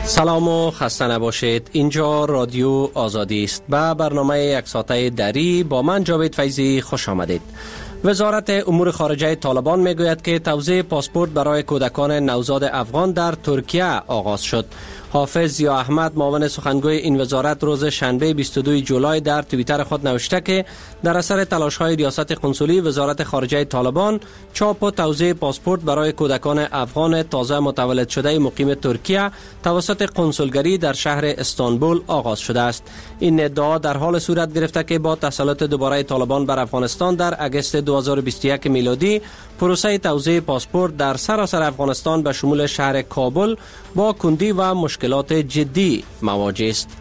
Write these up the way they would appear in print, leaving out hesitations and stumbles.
سلام و خسته نباشید. اینجا رادیو آزادی است. به برنامه یک ساعته دری با من جاوید فیضی خوش آمدید. وزارت امور خارجه طالبان میگوید که توزیع پاسپورت برای کودکان نوزاد افغان در ترکیه آغاز شد. حافظ ضیا احمد معاون سخنگوی این وزارت روز شنبه 22 جولای در توییتر خود نوشته که در اثر تلاش‌های ریاست قنسولی وزارت خارجه طالبان چاپ و توزیع پاسپورت برای کودکان افغان تازه متولد شده مقیم ترکیه توسط قنسولگری در شهر استانبول آغاز شده است. این ادعا در حال صورت گرفته که با تسلط دوباره طالبان بر افغانستان در اگست 2021 میلادی پروسه توزیع پاسپورت در سراسر افغانستان به شمول شهر کابل با کندی و مشکلات جدی مواجه است.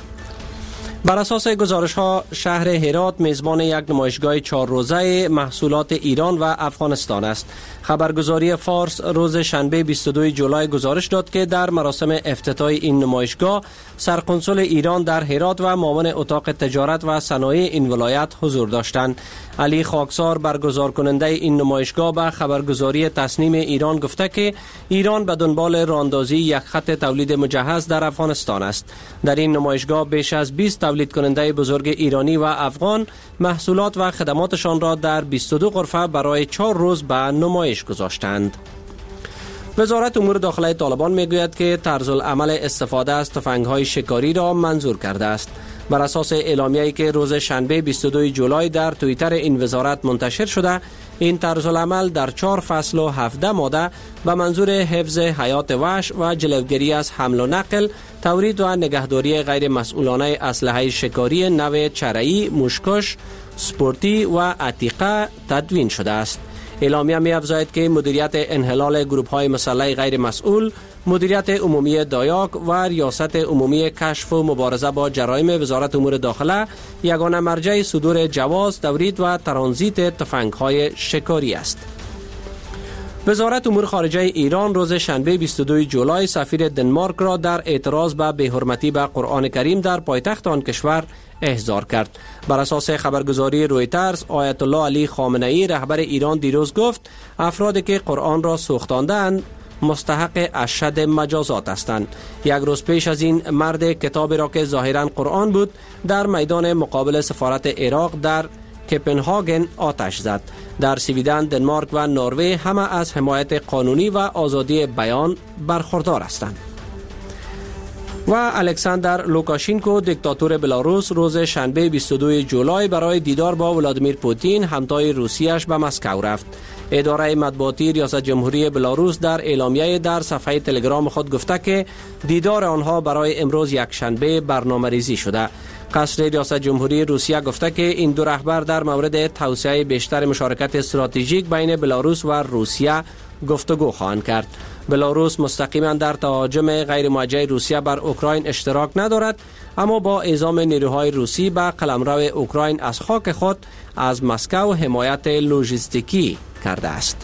بر اساس گزارش ها شهر هرات میزبان یک نمایشگاه 4 روزه محصولات ایران و افغانستان است. خبرگزاری فارس روز شنبه 22 جولای گزارش داد که در مراسم افتتاح این نمایشگاه سرقنسول ایران در هرات و معاون اتاق تجارت و صنایع این ولایت حضور داشتند. علی خاکسار برگزار کننده این نمایشگاه به خبرگزاری تسنیم ایران گفته که ایران به دنبال راه‌اندازی یک خط تولید مجهز در افغانستان است. در این نمایشگاه بیش از 20 تولید کننده بزرگ ایرانی و افغان محصولات و خدماتشان را در 22 غرفه برای 4 روز به نمایش گذاشتند. وزارت امور داخلی طالبان میگوید که طرزالعمل استفاده از تفنگ‌های شکاری را منظور کرده است. بر اساس اعلامیه‌ای که روز شنبه 22 جولای در توییتر این وزارت منتشر شده، این طرزالعمل در 4 فصل و 17 ماده به منظور حفظ حیات وحش و جلوگیری از حمل و نقل، تولید و نگهداری غیر مسئولانه اسلحه شکاری نوع چرایی، موشکش، سپورتی و عتیقه تدوین شده است. اعلامیه می افزاید که مدیریت انحلال گروه‌های مسلح غیر مسئول، مدیریت عمومی دایاک و ریاست عمومی کشف و مبارزه با جرایم وزارت امور داخله یگانه مرجع صدور جواز تولید و ترانزیت تفنگ‌های شکاری است. وزارت امور خارجه ایران روز شنبه 22 جولای سفیر دنمارک را در اعتراض به بی‌حرمتی به قرآن کریم در پایتخت آن کشور احضار کرد. بر اساس خبرگزاری رویترز، آیت الله علی خامنه‌ای رهبر ایران دیروز گفت افرادی که قرآن را سوختاندند مستحق اشد مجازات هستند. یک روز پیش از این مرد کتابی را که ظاهراً قرآن بود در میدان مقابل سفارت عراق در کپنهاگن آتش زد. در سویدن، دنمارک و نروژ همه از حمایت قانونی و آزادی بیان برخوردار هستند. و الکساندر لوکاشینکو دیکتاتور بلاروس روز شنبه 22 جولای برای دیدار با ولادیمیر پوتین همتای روسیه‌اش به مسکو رفت. اداره مطبوعاتی ریاست جمهوری بلاروس در اعلامیه در صفحه تلگرام خود گفته که دیدار آنها برای امروز یک شنبه برنامه‌ریزی شده. قصر ریاست جمهوری روسیه گفته که این دو رهبر در مورد توسعه بیشتر مشارکت استراتژیک بین بلاروس و روسیه گفتگو خواهند کرد. بلاروس مستقیما در تهاجم غیر موجه روسیه بر اوکراین اشتراک ندارد، اما با اعزام نیروهای روسی به قلمرو اوکراین از خاک خود از مسکو حمایت لوجستیکی کرده است.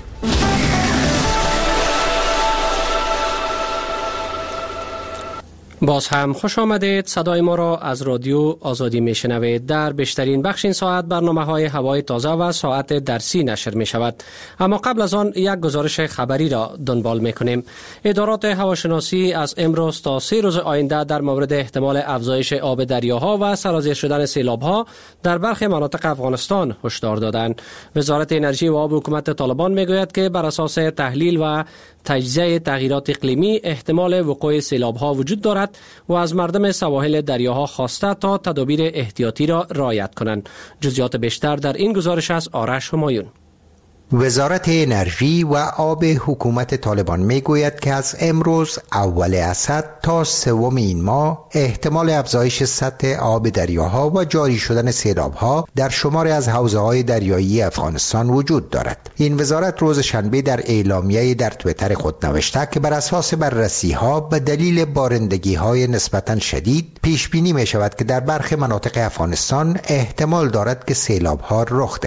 باز هم خوش آمدید. صدای ما را از رادیو آزادی میشنوید. در بیشترین بخش این ساعت برنامه‌های هوای تازه و ساعت درسی نشر می شود. اما قبل از آن یک گزارش خبری را دنبال میکنیم. ادارات هواشناسی از امروز تا 3 روز آینده در مورد احتمال افزایش آب دریاها و سرازیر شدن سیلاب‌ها در برخی مناطق افغانستان هشدار دادند. وزارت انرژی و آب حکومت طالبان میگوید که بر اساس تحلیل و تجزیه تغییرات اقلیمی احتمال وقوع سیلاب‌ها وجود دارد و از مردم سواحل دریاها خواسته تا تدابیر احتیاطی را رعایت کنند. جزئیات بیشتر در این گزارش از آرش همایون. وزارت انرژی و آب حکومت طالبان میگوید که از امروز اول اسد تا 3 این ماه احتمال افزایش سطح آب دریاها و جاری شدن سیلاب‌ها در شماری از حوزه‌های دریایی افغانستان وجود دارد. این وزارت روز شنبه در اعلامیه در توییتر خود نوشته که بر اساس بررسی‌ها به دلیل بارندگی‌های نسبتاً شدید پیش بینی می‌شود که در برخی مناطق افغانستان احتمال دارد که سیلاب‌ها رخ دهد.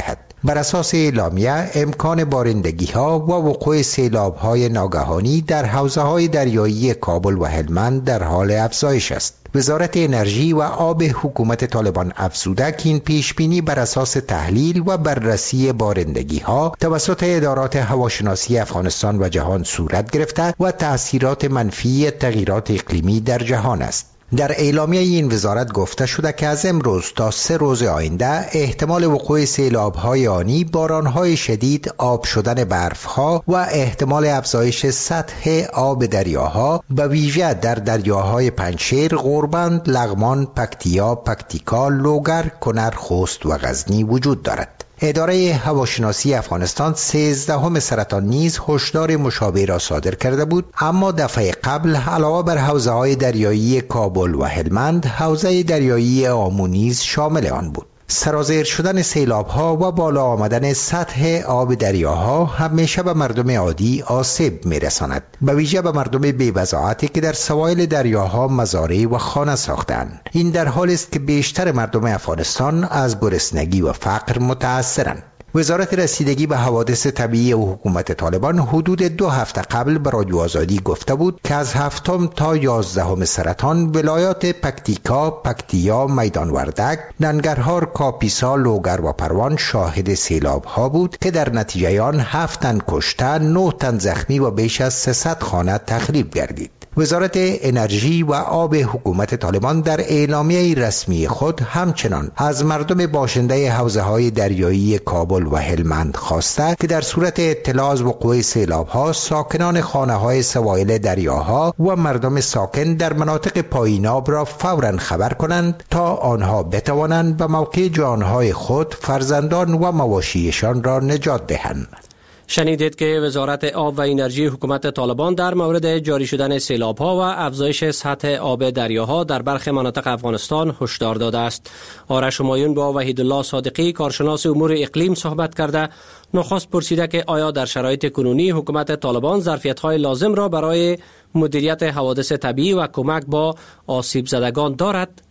بر اساس اعلامیه امکان بارندگی ها و وقوع سیلاب های ناگهانی در حوزه های دریایی کابل و هلمند در حال افزایش است. وزارت انرژی و آب حکومت طالبان افزوده که این پیش بینی بر اساس تحلیل و بررسی بارندگی ها توسط ادارات هواشناسی افغانستان و جهان صورت گرفته و تأثیرات منفی تغییرات اقلیمی در جهان است. در اعلامیه این وزارت گفته شده که از امروز تا 3 روز آینده احتمال وقوع سیلاب‌های آنی، باران‌های شدید، آب شدن برف‌ها و احتمال افزایش سطح آب دریاها به ویژه در دریاهای پنجشیر، غوربند، لغمان، پکتیا، پکتیکا، لوگر، کنر، خوست و غزنی وجود دارد. اداره هواشناسی افغانستان 13 سرطان نیز هشدار مشابه را صادر کرده بود، اما دفعه قبل علاوه بر حوزه‌های دریایی کابل و هلمند، حوزه دریایی آمو نیز شامل آن بود. سرازیر شدن سیلاب‌ها و بالا آمدن سطح آب دریاها همیشه به مردم عادی آسیب می‌رساند، به ویژه به مردم بی‌وضاحتی که در سواحل دریاها مزارع و خانه ساختند. این در حالی است که بیشتر مردم افغانستان از گرسنگی و فقر متأثرند. وزارت رسیدگی به حوادث طبیعی و حکومت طالبان حدود 2 هفته قبل به رادیو آزادی گفته بود که از 7 تا 11 سرطان ولایات پکتیکا، پکتیا، میدان وردک، ننگرهار، کاپیسا، لوگر و پروان شاهد سیلاب ها بود که در نتیجه آن 7 تن کشته، 9 تن زخمی و بیش از 300 خانه تخریب گردید. وزارت انرژی و آب حکومت طالبان در اعلامیه رسمی خود همچنان از مردم باشنده حوزه‌های دریایی کابل و هلمند خواسته که در صورت اطلاع از وقوع سیلاب‌ها ساکنان خانه‌های سواحل دریاها و مردم ساکن در مناطق پایین‌آب را فوراً خبر کنند تا آنها بتوانند به موقع جانهای خود، فرزندان و مواشیشان را نجات دهند. شنیدید که وزارت آب و انرژی حکومت طالبان در مورد جاری شدن سیلاب‌ها و افزایش سطح آب دریاها در برخی مناطق افغانستان هشدار داده است. آرش همایون با وحیدالله صادقی کارشناس امور اقلیم صحبت کرده. نخست پرسیده که آیا در شرایط کنونی حکومت طالبان ظرفیت‌های لازم را برای مدیریت حوادث طبیعی و کمک با آسیب زدگان دارد؟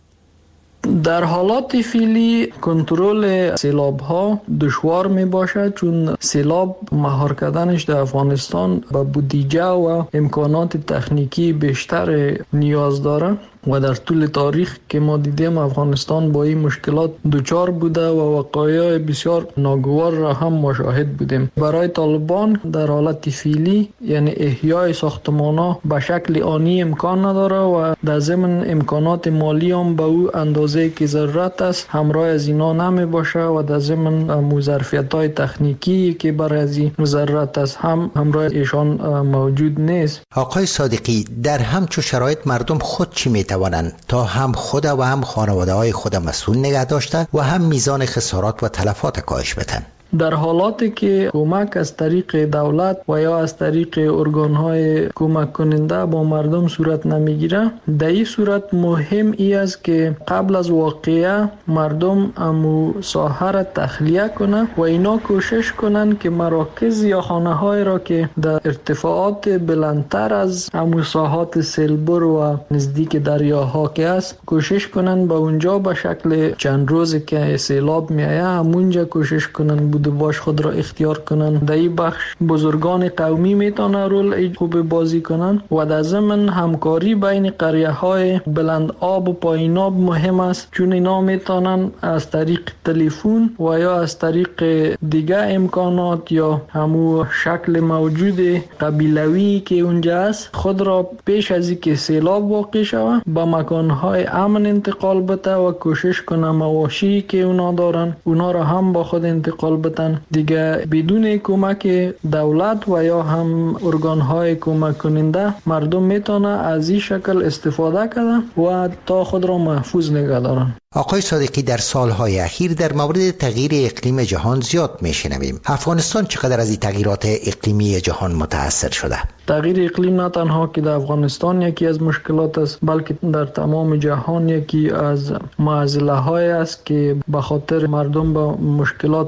در حالات فعلی کنترل سیلاب ها دشوار می باشد، چون سیلاب مهار کردنش در افغانستان به بودجه و امکانات تکنیکی بیشتر نیاز داره و در طول تاریخ که ما دیدیم افغانستان با این مشکلات دچار بوده و وقایع بسیار ناگوار را هم مشاهد بودیم. برای طالبان در حالت فعلی یعنی احیای ساختمان‌ها به شکل آنی امکان نداره و در ضمن امکانات مالی هم به او اندازه که ضرورت است همراه از اینا نمی باشه و در ضمن ظرفیت‌های تکنیکی که برای از این ضرورت است هم همراه ایشان موجود نیست. آقای صادقی، در همچون شرایط مردم خود چی میتوانند تا هم خود و هم خانواده‌های خود مسئول نگه داشته و هم میزان خسارات و تلفات کاهش بدن؟ در حالاتی که کمک از طریق دولت و یا از طریق ارگان‌های کمک کننده با مردم صورت نمیگیره، در این صورت مهم ای است که قبل از واقعه مردم امو ساحه را تخلیه کنه و اینا کوشش کنن که مراکز یا خانه‌های را که در ارتفاعات بلندتر از امو ساحات سیلبر و نزدیک دریاها که است کوشش کنن به اونجا به شکل چند روز که سیلاب میایه همونجا کوشش کنن باش خود را اختیار کنن. در این بخش بزرگان قومی میتونه رول خوب بازی کنن و در ضمن همکاری بین قریه های بلند آب و پایین آب مهم است، چون اینا میتونن از طریق تلفن و یا از طریق دیگه امکانات یا همو شکل موجود قبیلوی که اونجا است خود را پیش از اینکه سیلاب واقع شود به مکانهای امن انتقال بده و کوشش کنه مواشی که اونا دارن اونا را هم با خود انتقال بده. دیگه بدون کمک دولت و یا هم ارگان‌های کمک کننده مردم میتونه از این شکل استفاده کنن و تا خود را محفوظ نگه دارن. آقای صادقی، در سالهای اخیر در مورد تغییر اقلیم جهان زیاد میشنویم. افغانستان چقدر از این تغییرات اقلیمی جهان متاثر شده؟ تغییر اقلیم نه تنها که در افغانستان یکی از مشکلات است، بلکه در تمام جهان یکی از معضله های است که به خاطر مردم با مشکلات بسیار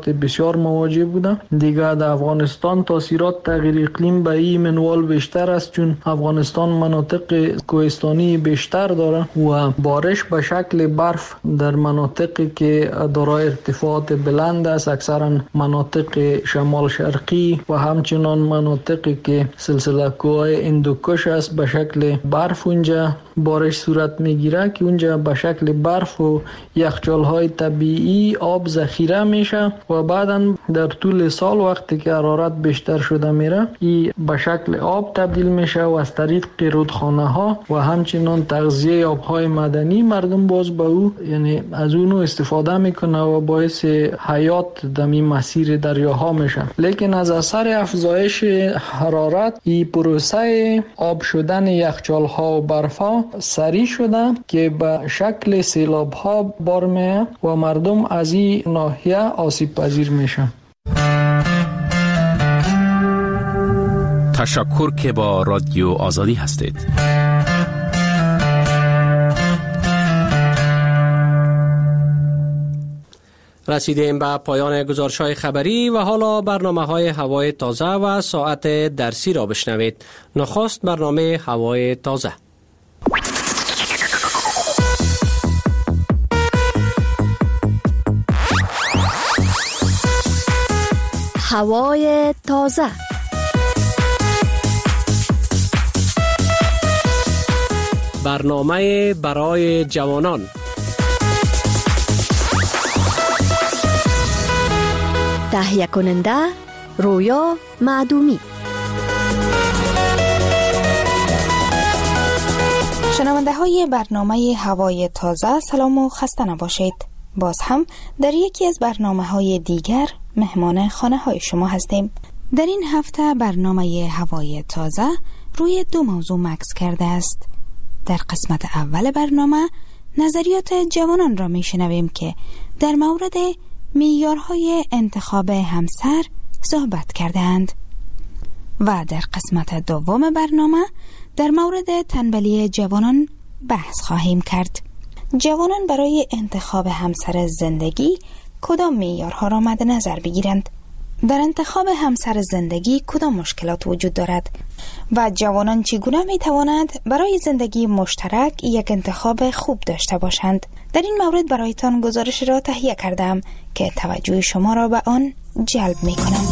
فشار مواجه بوده. دیگه در افغانستان تاثیرات تغییر اقلیم به این منوال بیشتر است، چون افغانستان مناطق کوهستانی بیشتر داره و بارش به شکل برف در مناطقی که دارای ارتفاعات بلند است، اکثرا مناطق شمال شرقی و همچنان مناطقی که سلسله کوههای هندوکش است به شکل برف اونجا بارش صورت میگیره که اونجا به شکل برف و یخچال‌های طبیعی آب ذخیره میشه و بعداً در طول سال وقتی که حرارت بیشتر شده میره این به شکل آب تبدیل میشه و از طریق رودخانه‌ها و همچنان تغذیه آب‌های معدنی مردم باز به او یعنی از اونو استفاده میکنه و باعث حیات در این مسیر دریاها میشه. لیکن از اثر افزایش حرارت این پروسه آب شدن یخچال‌ها و برف‌ها سریع شده که به شکل سیلاب‌ها بار میه و مردم از این ناحیه آسیب پذیر میشن. تشکر که با رادیو آزادی هستید. رسیدیم به پایان گزارش‌های خبری و حالا برنامه‌های هوای تازه و ساعت درسی را بشنوید. نخست برنامه هوای تازه. هوای تازه. برنامه برای جوانان. تهیه کننده رویا معدومی. شنونده های برنامه هوای تازه سلام و خسته نباشید. باز هم در یکی از برنامه های دیگر مهمان خانه های شما هستیم. در این هفته برنامه هوای تازه روی دو موضوع مکث کرده است. در قسمت اول برنامه نظریات جوانان را میشنویم که در مورد معیارهای انتخاب همسر صحبت کردند و در قسمت دوم برنامه در مورد تنبلی جوانان بحث خواهیم کرد. جوانان برای انتخاب همسر زندگی کدام معیارها را مد نظر بگیرند؟ در انتخاب همسر زندگی کدام مشکلات وجود دارد و جوانان چگونه می توانند برای زندگی مشترک یک انتخاب خوب داشته باشند؟ در این مورد برایتان گزارش را تهیه کردم که توجه شما را به آن جلب می کنم.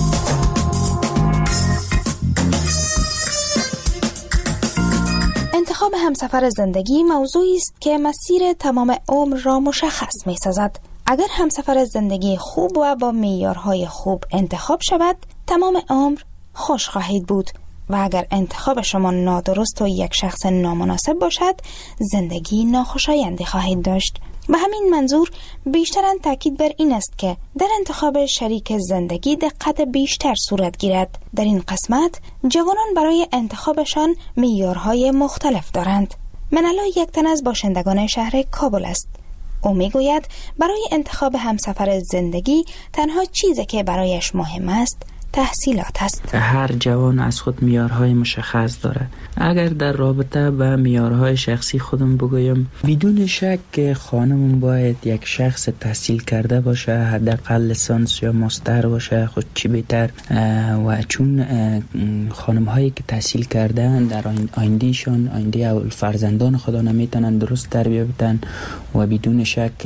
انتخاب همسفر زندگی موضوعی است که مسیر تمام عمر را مشخص می سازد. اگر همسفر زندگی خوب و با معیارهای خوب انتخاب شود، تمام عمر خوش خواهید بود و اگر انتخاب شما نادرست و یک شخص نامناسب باشد، زندگی ناخوشایندی خواهید داشت. به همین منظور بیشترن تاکید بر این است که در انتخاب شریک زندگی دقت بیشتر صورت گیرد. در این قسمت جوانان برای انتخابشان معیارهای مختلف دارند. منالا یک تن از باشندگان شهر کابل است. او میگوید برای انتخاب همسفر زندگی تنها چیزی که برایش مهم است تحصیلات است. هر جوان از خود معیارهای مشخص داره. اگر در رابطه با معیارهای شخصی خودم بگویم، بدون شک خانمون باید یک شخص تحصیل کرده باشه، حداقل لیسانس یا ماستر باشه، خود چی بهتر. و چون خانم هایی که تحصیل کردن در آیندهشان، آینده فرزندان خدا نمیتونن درست تربیت بدن و بدون شک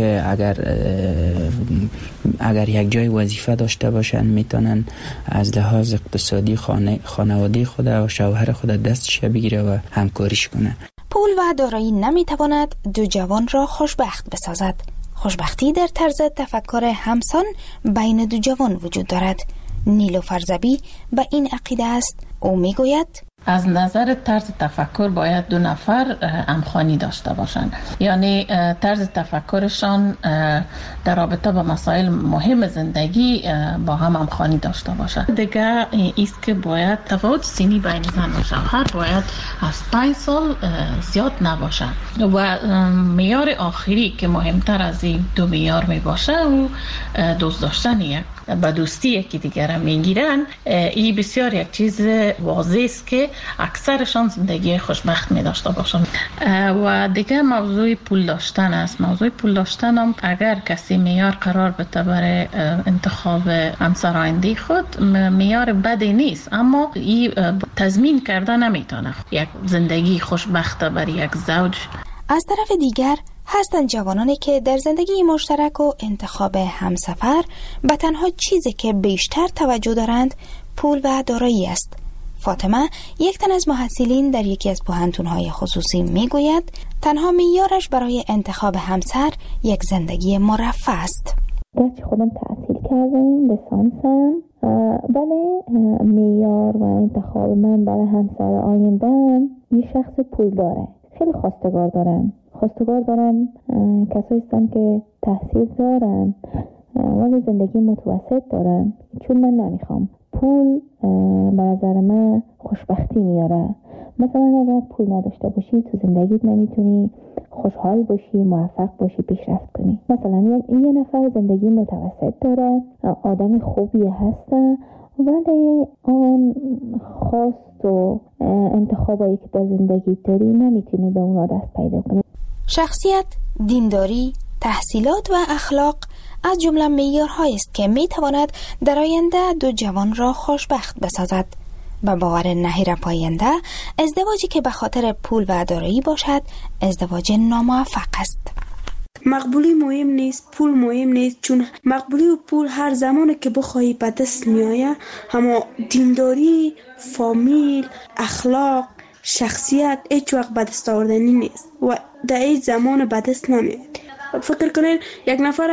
اگر یک جای وظیفه داشته باشن میتونن از لحاظ اقتصادی خانواده خود و شوهر خود دستش بگیره و همکاریش کنه. پول و دارایی نمیتواند دو جوان را خوشبخت بسازد. خوشبختی در طرز تفکر همسان بین دو جوان وجود دارد. نیلوفر زبی به این عقیده است. او میگوید از نظر طرز تفکر باید دو نفر همخوانی داشته باشند، یعنی طرز تفکرشان در رابطه با مسائل مهم زندگی با هم همخوانی داشته باشند. دیگه ایست که باید تفاوت سنی بین زن و شوهر باید از 5 سال زیاد نباشد و معیار آخری که مهمتر از این دو معیار می باشه و دوست داشتن یک به دوستی یکی دیگر میگیرن، این بسیار یک چیز واضح است که اکثرشان زندگی خوشبخت می داشته باشن. و دیگه موضوع پول داشتن است. موضوع پول داشتن هم اگر کسی معیار قرار بده برای انتخاب همسر آینده خود، معیار بدی نیست، اما این تضمین کرده نمیتونه یک زندگی خوشبخت برای یک زوج. از طرف دیگر هستند جوانانی که در زندگی مشترک و انتخاب همسفر به تنها چیزی که بیشتر توجه دارند پول و دارایی است. فاطمه، یک تن از محصلین در یکی از پوهنتون‌های خصوصی میگوید تنها معیارش برای انتخاب همسر یک زندگی مرفه است. گرچه خودم تحصیل کردم، لیسانسم، ولی معیار و انتخاب من برای همسر آینده‌ام یه شخص پول داره. خیلی خواستگار دارم کسایی هستن که تحصیل دارن ولی زندگی متوسط دارن، چون من نمیخوام. پول به نظر من خوشبختی میاره. مثلا اگر پول نداشته باشی تو زندگیت نمیتونی خوشحال باشی، موفق باشی، پیشرفت کنی. مثلا یه نفر زندگی متوسط داره، آدم خوبی هسته ولی آن خواست و انتخابایی که در زندگی داری نمیتونی به اونا دست پیدا کنی. شخصیت، دینداری، تحصیلات و اخلاق از جمله معیارهایی است که میتواند در آینده دو جوان را خوشبخت بسازد. به باور نهیر پاینده، ازدواجی که به خاطر پول و دارایی باشد ازدواج ناموفق است. مقبولی مهم نیست، پول مهم نیست، چون مقبولی و پول هر زمانی که بخواهی به دست میآید، اما دینداری، فامیل، اخلاق، شخصیت هیچ وقت به دست آوردنی نیست و در این زمان به دست نمیاد. فکر کنین یک نفر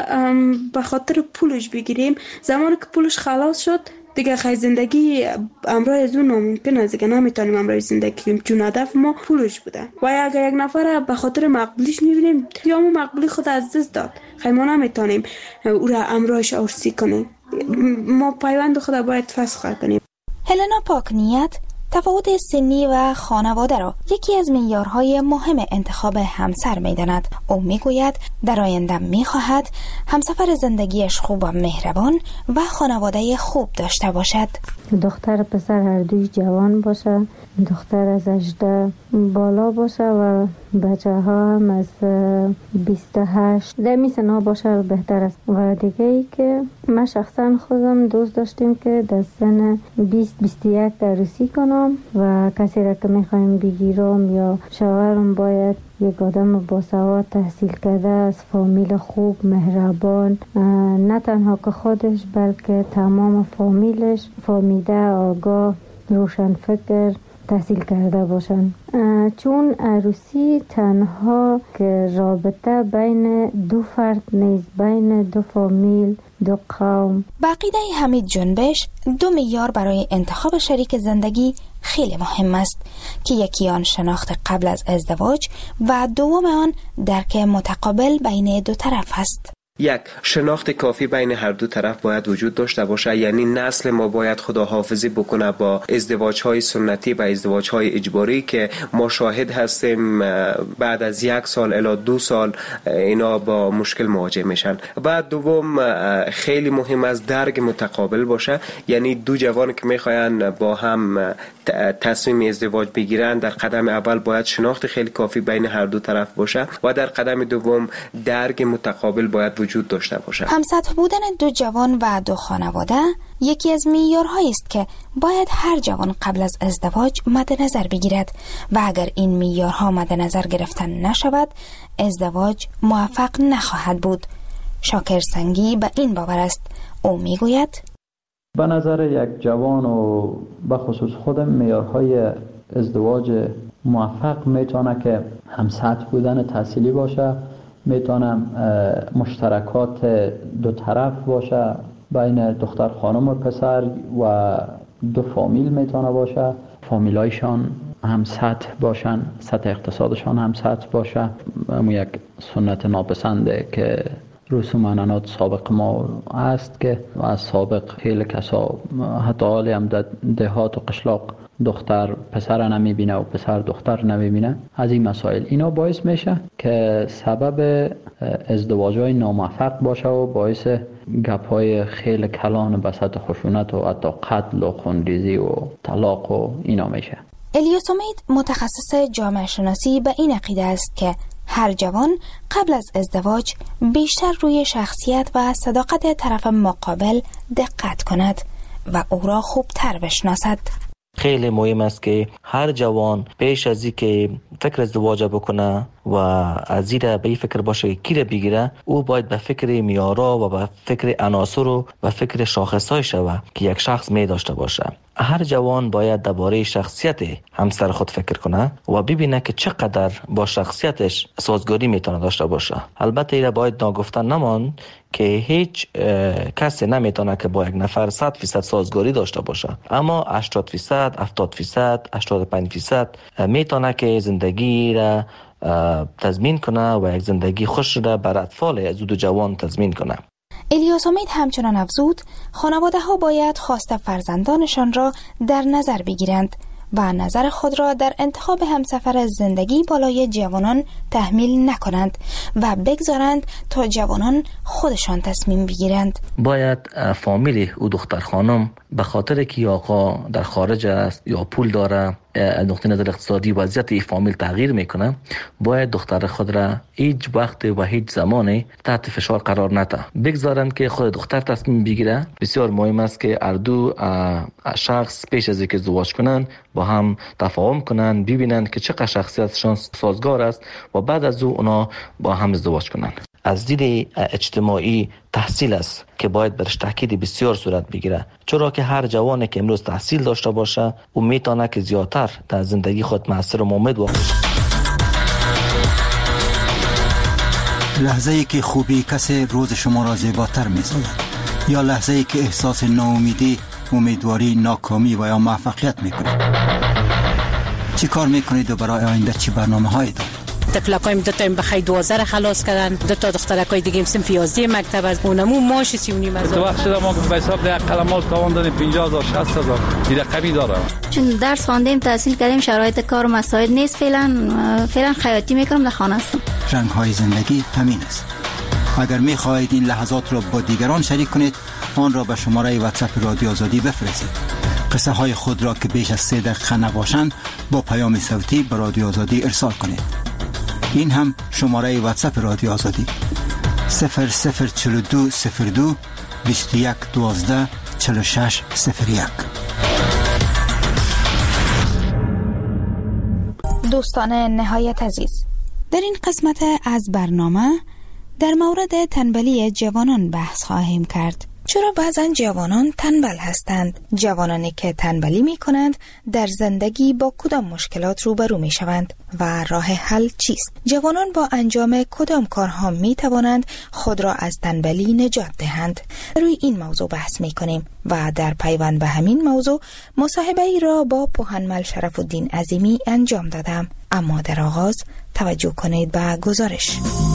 به خاطر پولش بگیریم، زمانی که پولش خلاص شد دیگه خیلی زندگی امرای از اون ناممکن است، دیگه نمیتونیم امرای زندگی کنیم چون هدف ما پولش بوده. و اگر یک نفر به خاطر مقبولیش میبینیم یا اون مقبولی خود از دست داد، خیلی ما نمیتونیم او را امرایش ارسی کنیم. ما پیوند خود باید فسخ کنیم. هلنا پاکنیت تفاوت سنی و خانواده را یکی از معیارهای مهم انتخاب همسر می‌داند. او میگوید در آینده می‌خواهد همسفر زندگیش خوب و مهربان و خانواده خوب داشته باشد. دختر پسر هر دوی جوان باشه، دختر از 18 بالا باشه و بچه ها هم از 28 در می سنها باشه بهتر است. و دیگه ای که من شخصا خودم دوست داشتیم که در سن 20-21 عروسی کنم و کسی را که میخوایم بگیرم یا شوهرم باید یک آدم باسواد تحصیل کرده از فامیل خوب مهربان، نه تنها که خودش بلکه تمام فامیلش فامیده آگاه روشن فکر تحصیل کرده باشن، چون عروسی تنها که رابطه بین دو فرد نیست، بین دو فامیل، دو قوم. عقیده حمید جنبش دو معیار برای انتخاب شریک زندگی خیلی مهم است که یکی آن شناخت قبل از ازدواج و دوم آن درک متقابل بین دو طرف است. یک، شناخت کافی بین هر دو طرف باید وجود داشته باشه، یعنی نسل ما باید خداحافظی بکنه با ازدواج‌های سنتی و ازدواج‌های اجباری که ما شاهد هستیم بعد از 1 سال الی 2 سال اینا با مشکل مواجه میشن. بعد دوم خیلی مهم است درک متقابل باشه، یعنی دو جوان که میخواین با هم تصمیم ازدواج بگیرن در قدم اول باید شناخت خیلی کافی بین هر دو طرف باشه و در قدم دوم درک متقابل باید وجود داشته باشه. همسطح بودن دو جوان و دو خانواده یکی از معیارهایی است که باید هر جوان قبل از ازدواج مد نظر بگیرد و اگر این معیارها مد نظر گرفتن نشود ازدواج موفق نخواهد بود. شاکر سنگی به این باور است. او میگوید به نظر یک جوان و به خصوص خودم معیارهای ازدواج موفق میتونه که همسطح بودن تحصیلی باشه، میتونم مشترکات دو طرف باشه بین دختر خانم و پسر و دو فامیل میتونه باشه، فامیلایشان هم سطح باشن، سطح اقتصادشان هم سطح باشه. اما یک سنت ناپسنده که رسوم عنعنات سابق ما است که از سابق خیلی کسا حتی حالی هم در دهات و قشلاق دختر پسر نمیبینه و پسر دختر نمیبینه. از این مسائل اینا باعث میشه که سبب ازدواج‌های ناموفق باشه و باعث گپ‌های خیلی کلان به سطح خشونت و حتی قتل و خونریزی و طلاق و اینا میشه. الیاس امید متخصص جامعه شناسی به این عقیده است که هر جوان قبل از ازدواج بیشتر روی شخصیت و صداقت طرف مقابل دقت کند و او را خوبتر بشناسد. خیلی مهم است که هر جوان پیش از اینکه فکر ازدواج بکنه و از این به این فکر باشه که کی را بگیره، او باید به فکر میارا و به فکر عناصر و به فکر شاخصهای شود که یک شخص می داشته باشه. هر جوان باید درباره شخصیت همسر خود فکر کنه و ببینه که چقدر با شخصیتش سازگاری میتونه داشته باشه. البته اینا باید ناگفته نمان که هیچ کسی نمیتونه که با یک نفر 100% سازگاری داشته باشه، اما 80%، 70%، 85% میتونه که زندگی را تضمین کنه و یک زندگی خوش را بر اطفال از دو جوان تضمین کنه. الیاس امید همچنان افزود خانواده ها باید خواست فرزندانشان را در نظر بگیرند و نظر خود را در انتخاب همسفر زندگی بالای جوانان تحمیل نکنند و بگذارند تا جوانان خودشان تصمیم بگیرند. باید فامیل او دختر خانم به خاطر که آقا در خارج است یا پول داره، از نقطه نظر اقتصادی وضعیت این فامیل تغییر میکنه، باید دختر خود را هیچ وقت و هیچ زمانی تحت فشار قرار نده، بگذارند که خود دختر تصمیم بگیره. بسیار مهم است که هر دو شخص پیش از اینکه ازدواج کنند با هم تفاهم کنند، ببینند که چقدر شخصیتشان سازگار است و بعد از او اونا با هم ازدواج کنند. از دید اجتماعی تحصیل است که باید برش تاکید بسیار صورت بگیره، چرا که هر جوانی که امروز تحصیل داشته باشه او میتونه که زیادتر در زندگی خود مؤثر و مؤمن باشه. لحظه‌ای که خوبی کسی روز شما را زیباتر می‌سازد، یا لحظه‌ای که احساس ناامیدی، امیدواری، ناکامی و یا موفقیت می‌کنید. چی کار می‌کنید و برای آینده چی برنامه‌هایی دارید؟ تفلقایم دو تا بخای 12 خلاص کردن، دو تا دخترکای دیگه سنف 11 مکتب از اونمو ماش 39 هزار. تو وقت شده ما به حساب یک قلمال تاوان دادیم 50000 60000 این رقمی داره. چون درس خواندیم تحصیل کردیم، شرایط کار و مساعد نیست، فعلا خیاطی میکنم، در خانه هستم. رنگ‌های زندگی همین است. اگر می‌خواهید این لحظات را با دیگران شریک کنید، آن را به شماره واتساپ رادیو آزادی بفرستید. قصه های خود را که بیش از 3 دقیقه نباشند با پیام صوتی به رادیو آزادی ارسال کنید. این هم شماره واتساپ رادیو آزادی 004202 2112 4601. دوستان نهایت عزیز، در این قسمت از برنامه در مورد تنبلی جوانان بحث خواهیم کرد. چرا بعضا جوانان تنبل هستند؟ جوانانی که تنبلی می کنند در زندگی با کدام مشکلات روبرو می شوند و راه حل چیست؟ جوانان با انجام کدام کارها می توانند خود را از تنبلی نجات دهند؟ روی این موضوع بحث می کنیم و در پیوند به همین موضوع مصاحبه ای را با پوهنمل شرف الدین عظیمی انجام دادم. اما در آغاز توجه کنید به گزارش.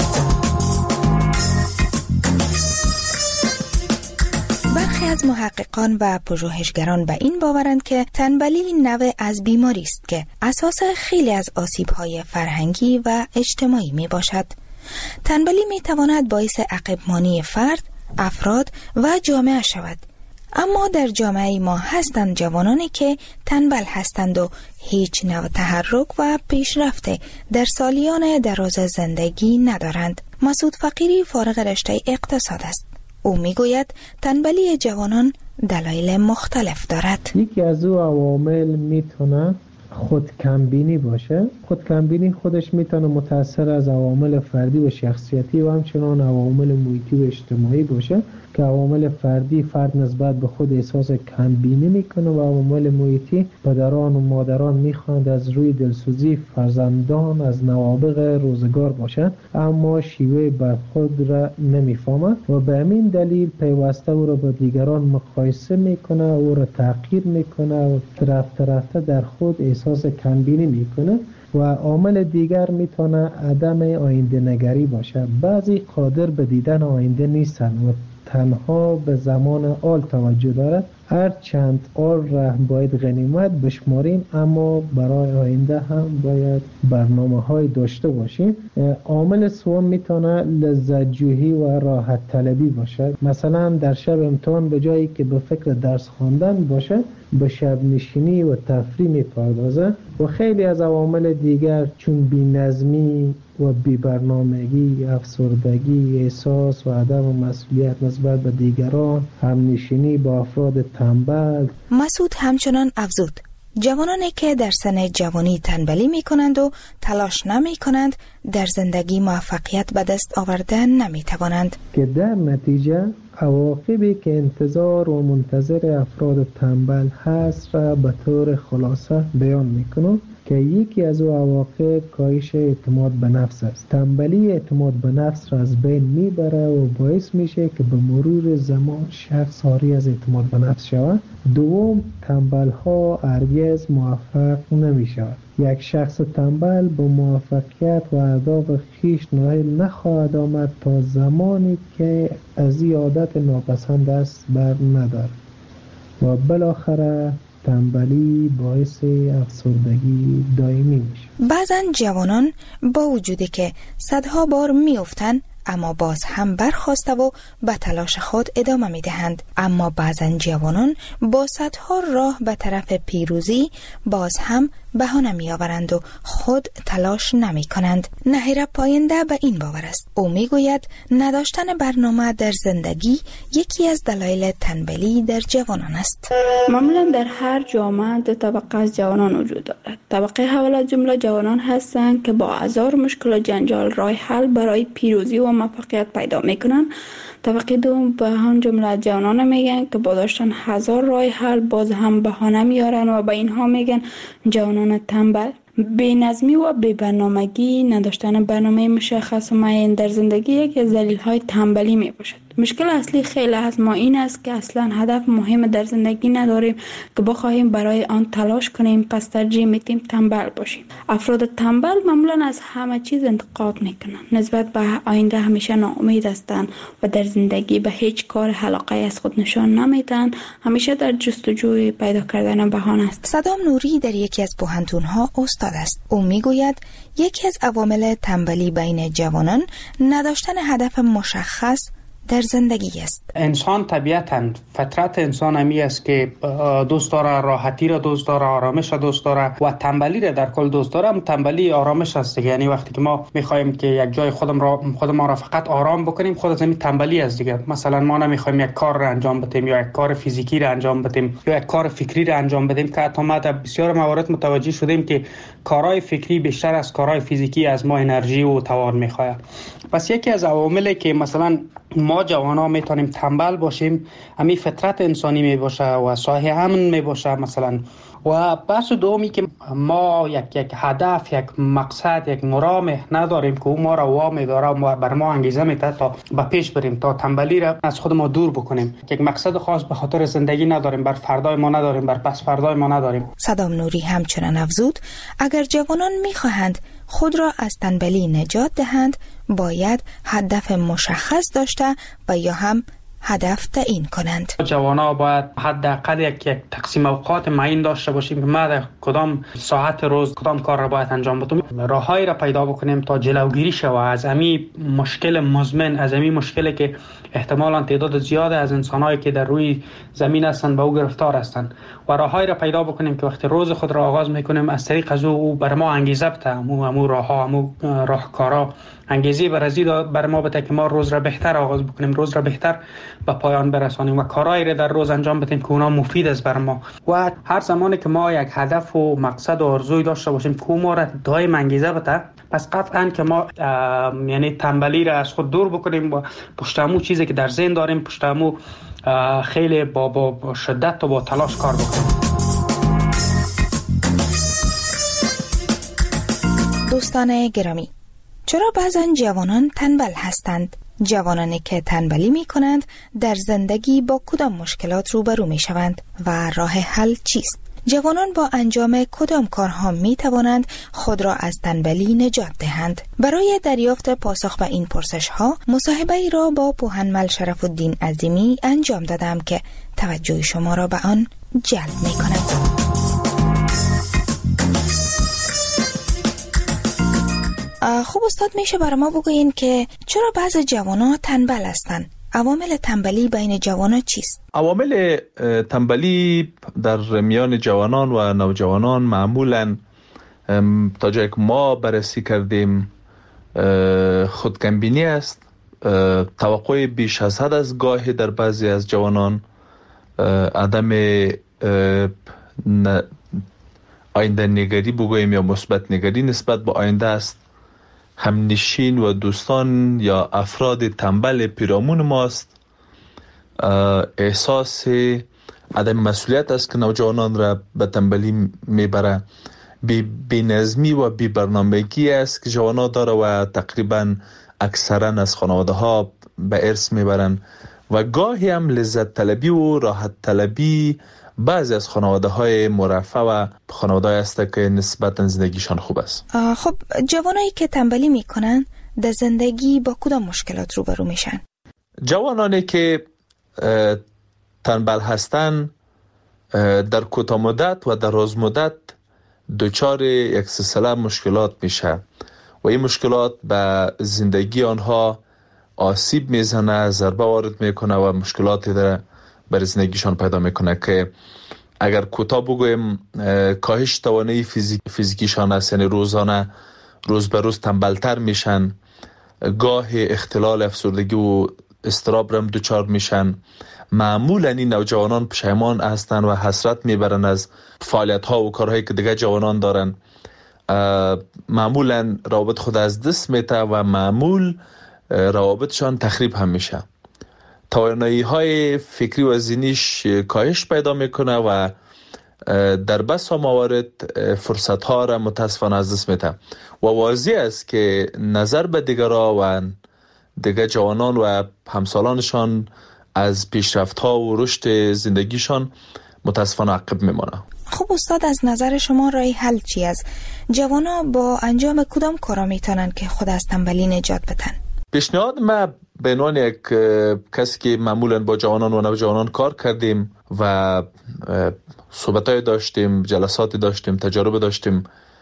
برخی از محققان و پژوهشگران به این باورند که تنبلی نوع از بیماری است که اساس خیلی از آسیب‌های فرهنگی و اجتماعی می باشد. تنبلی می تواند باعث عقب‌مانی فرد، افراد و جامعه شود. اما در جامعه ما هستند جوانانی که تنبل هستند و هیچ نوع تحرک و پیشرفت در سالیان دراز زندگی ندارند. مسعود فقیری فارغ رشته اقتصاد است. او میگوید تنبلی جوانان دلایل مختلف دارد. یکی از او عوامل میتونه خودکمبینی باشه. خودکمبینی خودش میتونه متأثر از عوامل فردی و شخصیتی و همچنان عوامل محیطی و اجتماعی باشه که عوامل فردی فرد نسبت به خود احساس کمبینی میکنه و عوامل محیطی پدران و مادران میخواند از روی دلسوزی فرزندان از نوابغ روزگار باشند، اما شیوه برخورد را نمیفهمند و به همین دلیل پیوسته او را با دیگران مقایسه میکنه، او را تحقیر میکنه و رفته در خود احساس کمبینی میکنه. و عامل دیگر میتونه عدم آینده نگری باشه. بعضی قادر به دیدن آینده نیستن و تنها به زمان حال توجه دارد هر چند آن را باید غنیمت بشماریم، اما برای آینده هم باید برنامه های داشته باشیم. عامل سوم میتونه لذت جویی و راحت طلبی باشه. مثلا در شب امتحان به جایی که به فکر درس خواندن باشه به شب نشینی و تفریح میپردازه و خیلی از عوامل دیگر چون بی‌نظمی و بی‌برنامگی، افسردگی، احساس و عدم مسئولیت نسبت به دیگران، همنشینی با افراد تنبل. مسعود همچنان افزود جوانانی که در سن جوانی تنبلی می کنند و تلاش نمی کنند در زندگی موفقیت به دست آورده نمی توانند، که در نتیجه عواقبی که انتظار و منتظر افراد تنبل هست را به طور خلاصه بیان می کنم که یکی از او عواقب کاهش اعتماد به نفس است. تنبلی اعتماد به نفس را از بین میبره و باعث میشه که به مرور زمان شخص عاری از اعتماد به نفس شود. دوم، تنبل ها هرگز موفق نمی شود. یک شخص تنبل به موفقیت و اهداف خویش نائل نخواهد آمد تا زمانی که از این عادت ناپسند دست بر ندارد و بالاخره تنبلی باعث افسردگی دائمی میشه. بعضن جوانان با وجودی که صدها بار میافتند اما باز هم برخاسته و به تلاش خود ادامه میدهند، اما بعضن جوانان با صدها راه به طرف پیروزی باز هم بهانه میآورند و خود تلاش نمی کنند. نهیر پاینده به این باور است. او میگوید نداشتن برنامه در زندگی یکی از دلایل تنبلی در جوانان است. معمولا در هر جامعه دو طبقه از جوانان وجود دارد. طبقه اول از جمله جوانان هستند که با هزار مشکل و جنجال راه حل برای پیروزی و موفقیت پیدا میکنند. طبقه دوم به هم جمله جوانان میگن که با داشتن هزار راه حل باز هم بهانه میارن و به اینها میگن جوانان تنبل. بی‌نظمی و بی‌برنامگی، نداشتن برنامه مشخص و معین در زندگی یکی از دلایل تنبلی میباشد. مشکل اصلی خیلی از ما این است که اصلا هدف مهم در زندگی نداریم که بخواهیم برای آن تلاش کنیم، پس ترجیح میدیم تنبل باشیم. افراد تنبل معمولا از همه چیز انتقاد میکنند، نسبت به آینده همیشه ناامید هستند و در زندگی به هیچ کار علاقه از خود نشان نمیدن، همیشه در جستجوی پیدا کردن بهانه است. صدام نوری در یکی از پوهنتون‌ها استاد است. او میگوید یکی از عوامل تنبلی بین جوانان نداشتن هدف مشخص در زندگی است. انسان طبیعتاً فطرت انسان همی است که دوست داره راحتی را دوست داره، آرامش را دوست داره و تنبلی را در کل دوست داره. تنبلی آرامش است، یعنی وقتی که ما میخوایم که یک جای خودمان را فقط آرام بکنیم، خود از همین تنبلی است دیگه. مثلا ما نمیخوایم یک کار را انجام بدیم یا یک کار فیزیکی را انجام بدیم یا یک کار فکری را انجام بدیم که حتی ما در بسیار موارد متوجه شدیم که کارهای فکری بیشتر از کارهای فیزیکی از ما انرژی و توان میخواد. پس یکی از عواملی که مثلا ما جوانا میتونیم تنبل باشیم همین فطرت انسانی میباشه و صاحب امن میباشه مثلا. و بحث دومی که ما یک هدف، یک مقصد، یک مرام نداریم که او ما را وامی داره و بر ما انگیزه میده تا به پیش بریم، تا تنبلی را از خود ما دور بکنیم. یک مقصد خاص به خاطر زندگی نداریم، بر فردای ما نداریم، بر پس فردای ما نداریم. صدام نوری همچنان افزود اگر جوانان میخواهند خود را از تنبلی نجات دهند باید هدف مشخص داشته و یا هم هدف تعیین کنند. جوانا باید حداقل یک تقسیم اوقات معین داشته باشیم که ما در کدام ساعت روز کدام کار را باید انجام بدیم. راههایی را پیدا بکنیم تا جلوگیری شود از همین مشکل مزمن، از همین مشکلی که احتمالاً تعداد زیاد از انسانایی که در روی زمین هستند به او گرفتار هستند و راههایی را پیدا بکنیم که وقتی روز خود را آغاز میکنیم از طریق از او بر ما انگیزه بده، همو راهها، همو راهکارها انگیزه بر ما بده که ما روز را بهتر آغاز بکنیم، روز را بهتر به پایان برسانیم و کارهایی را در روز انجام بدیم که اونا مفید است بر ما. و هر زمانی که ما یک هدف و مقصد و آرزوی داشته باشیم که ما را دائم انگیزه بده، پس قطعاً که ما یعنی تنبلی را از خود دور بکنیم و پشت همون چیزی که در ذهن داریم پشت همون خیلی با شدت و با تلاش کار بکنیم. دوستان گرامی، چرا بعضن جوانان تنبل هستند؟ جوانانی که تنبلی می کنند در زندگی با کدام مشکلات روبرو می شوند و راه حل چیست؟ جوانان با انجام کدام کارها می توانند خود را از تنبلی نجات دهند؟ برای دریافت پاسخ به این پرسش ها مصاحبه ای را با پوهنمل شرف الدین عظیمی انجام دادم که توجه شما را به آن جلب می کند. خب استاد، میشه برای ما بگوین که چرا بعض جوانان تنبل هستند؟ عوامل تنبلی بین جوانان چیست؟ عوامل تنبلی در میان جوانان و نوجوانان معمولاً تا جایی که ما بررسی کردیم خودکمبینی است، توقع بیش از حد از گاهی در بعضی از جوانان، عدم آینده نگری بگوییم یا مثبت نگری نسبت به آینده است، همنشین و دوستان یا افراد تنبل پیرامون ماست، احساس عدم مسئولیت است که نوجوانان را به تنبلی میبره، بی نظمی و بی برنامگی است که جوانان داره و تقریبا اکثرا از خانواده ها به ارث میبرن و گاهی هم لذت طلبی و راحت طلبی بعضی از خانواده های مرفه و خانواده های است که نسبتا زندگیشان خوب است. خب جوانایی که تنبلی میکنن در زندگی با کدام مشکلات روبرو میشن؟ جوانانی که تنبل هستن در کوتاه مدت و دراز مدت دچار یک سلسله مشکلات میشه و این مشکلات به زندگی آنها آسیب میزنه، ضربه وارد میکنه و مشکلاتی در بر زندگیشان پیدا میکنه که اگر کوتاه بگویم کاهش توانایی فیزیکیشان است، یعنی روزانه روز به روز تنبلتر میشن، گاه اختلال افسردگی و اضطراب رم دچار میشن. معمولا این نوجوانان پشیمان هستند و حسرت میبرن از فعالیت ها و کارهایی که دیگه جوانان دارن. معمولا روابط خود از دست میته و معمول روابطشان تخریب هم میشه. توانایی های فکری و ذهنیش کاهش پیدا میکنه و در بسا موارد فرصت ها را متاسفانه از دست میده و واضح است که نظر به دیگرها و دیگر جوانان و همسالانشان از پیشرفت ها و رشد زندگیشان متاسفانه عقب میمانه. خب استاد، از نظر شما راه حل چی است؟ جوانا با انجام کدام کارا میتونن که خود از تنبلی نجات بدن؟ پیشنهاد ما به عنوان یک کسی که معمولا با جوانان و نوجوانان کار کردیم و صحبت‌های داشتیم، جلساتی داشتیم، تجارب داشتیم،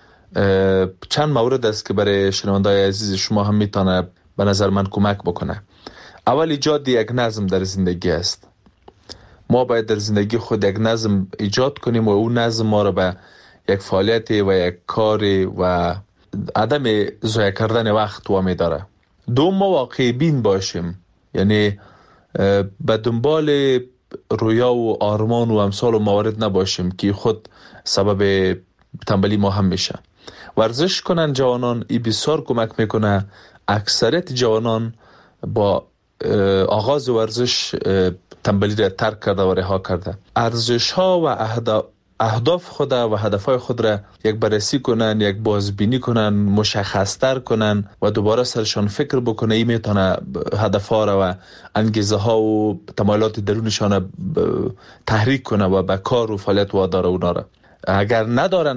چند مورد است که برای شنونده‌های عزیز شما هم میتونه به نظر من کمک بکنه. اول ایجاد یک نظم در زندگی است. ما باید در زندگی خود یک نظم ایجاد کنیم و اون نظم ما را به یک فعالیت و یک کار و عدم ضایع کردن وقت وامی داره. دوم، ما واقع بین باشیم، یعنی به دنبال رویا و آرمان و امثال و موارد نباشیم که خود سبب تنبلی ما هم میشه. ورزش کنن جوانان، این بسیار کمک میکنه. اکثریت جوانان با آغاز ورزش تنبلی را ترک کرده و رها کرده. ارزش ها و اهداف خود و هدف های خود را یک بررسی کنن، یک بازبینی کنن، مشخص‌تر کنن و دوباره سرشان فکر بکنه. این میتونه هدف ها را و انگیزه ها و تمایلات درونشان تحریک کنه و به کار و فعالیت واداره اونا را. اگر ندارن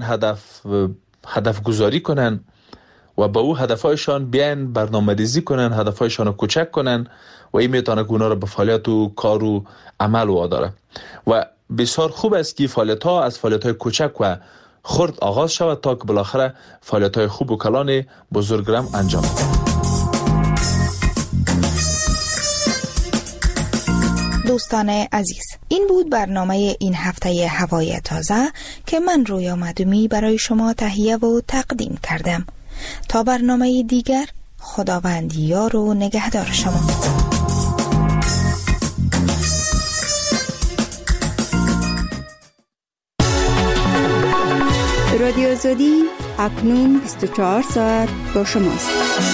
هدف گذاری کنن و با او هدفهایشان بیان برنامه‌ریزی کنن، هدفهایشان رو کوچک کنن و این میتونه اونا را به فعالیت و کار و عمل واداره. و بسیار خوب است که فعالیت‌ها از فعالیت‌های کوچک و خرد آغاز شود تا که بالاخره فعالیت‌های خوب و کلان بزرگ را انجام دهد. دوستان عزیز، این بود برنامه این هفته هوای تازه که من رویا معدومی برای شما تهیه و تقدیم کردم. تا برنامه دیگر، خداوند یار و نگهدار شما. رادیو آزادی اکنون 24 ساعت با شماست.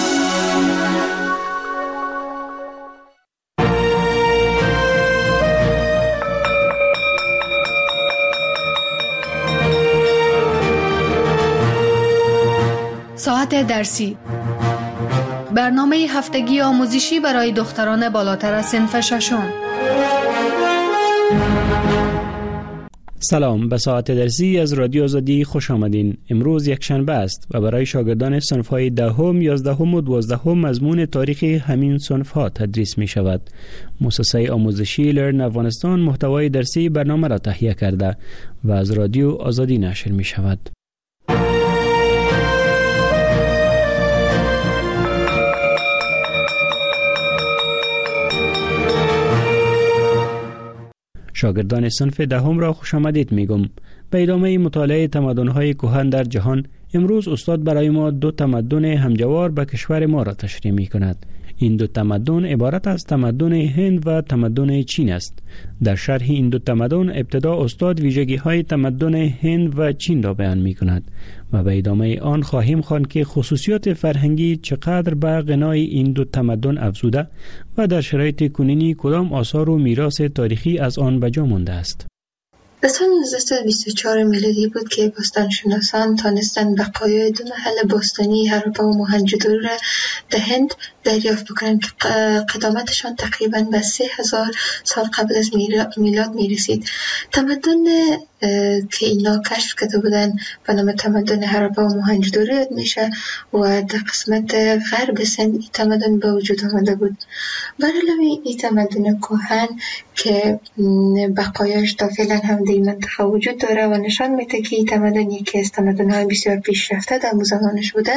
ساعت درسی، برنامه هفتگی آموزشی برای دختران بالاتر از صنف ششم. سلام، به ساعت درسی از رادیو آزادی خوش آمدین. امروز یک شنبه است و برای شاگردان صنف‌های 10ام، 11ام و 12ام مضمون تاریخ همین صنف‌ها تدریس می شود. مؤسسه آموزشی لرن افغانستان محتوای درسی برنامه را تهیه کرده و از رادیو آزادی نشر می شود. شاگردان صنف دهم را خوش آمدید میگم. به ادامه مطالعه تمدن‌های کهن در جهان، امروز استاد برای ما 2 تمدن همجوار به کشور ما را تشریح می‌کند. این 2 تمدن عبارت از تمدن هند و تمدن چین است. در شرح این 2 تمدن ابتدا استاد ویژگی‌های تمدن هند و چین را بیان می‌کند و به ادامه آن خواهیم خواند که خصوصیات فرهنگی چقدر به غنای این 2 تمدن افزوده و در شرایط کنونی کدام آثار و میراث تاریخی از آن به جا مانده است. در سال 1924 میلادی بود که باستانشناسان تانستند بقایای 2 محل باستانی هراپا و موهنجودارو را در هند دریافت بکنند که قدامتشان تقریباً به 3000 سال قبل از میلاد میرسید. تمدن که اینا کشف کرده بودن به نام تمدن هراپا و موهنجودارو یاد میشه و در قسمت غرب سند این تمدن به وجود آمده بود. برای این تمدن کهن که بقایاش تا فعلا هم در منطقه وجود داره و نشان میده که این تمدن یکی از تمدن‌های بسیار پیشرفته در اون زمانش بوده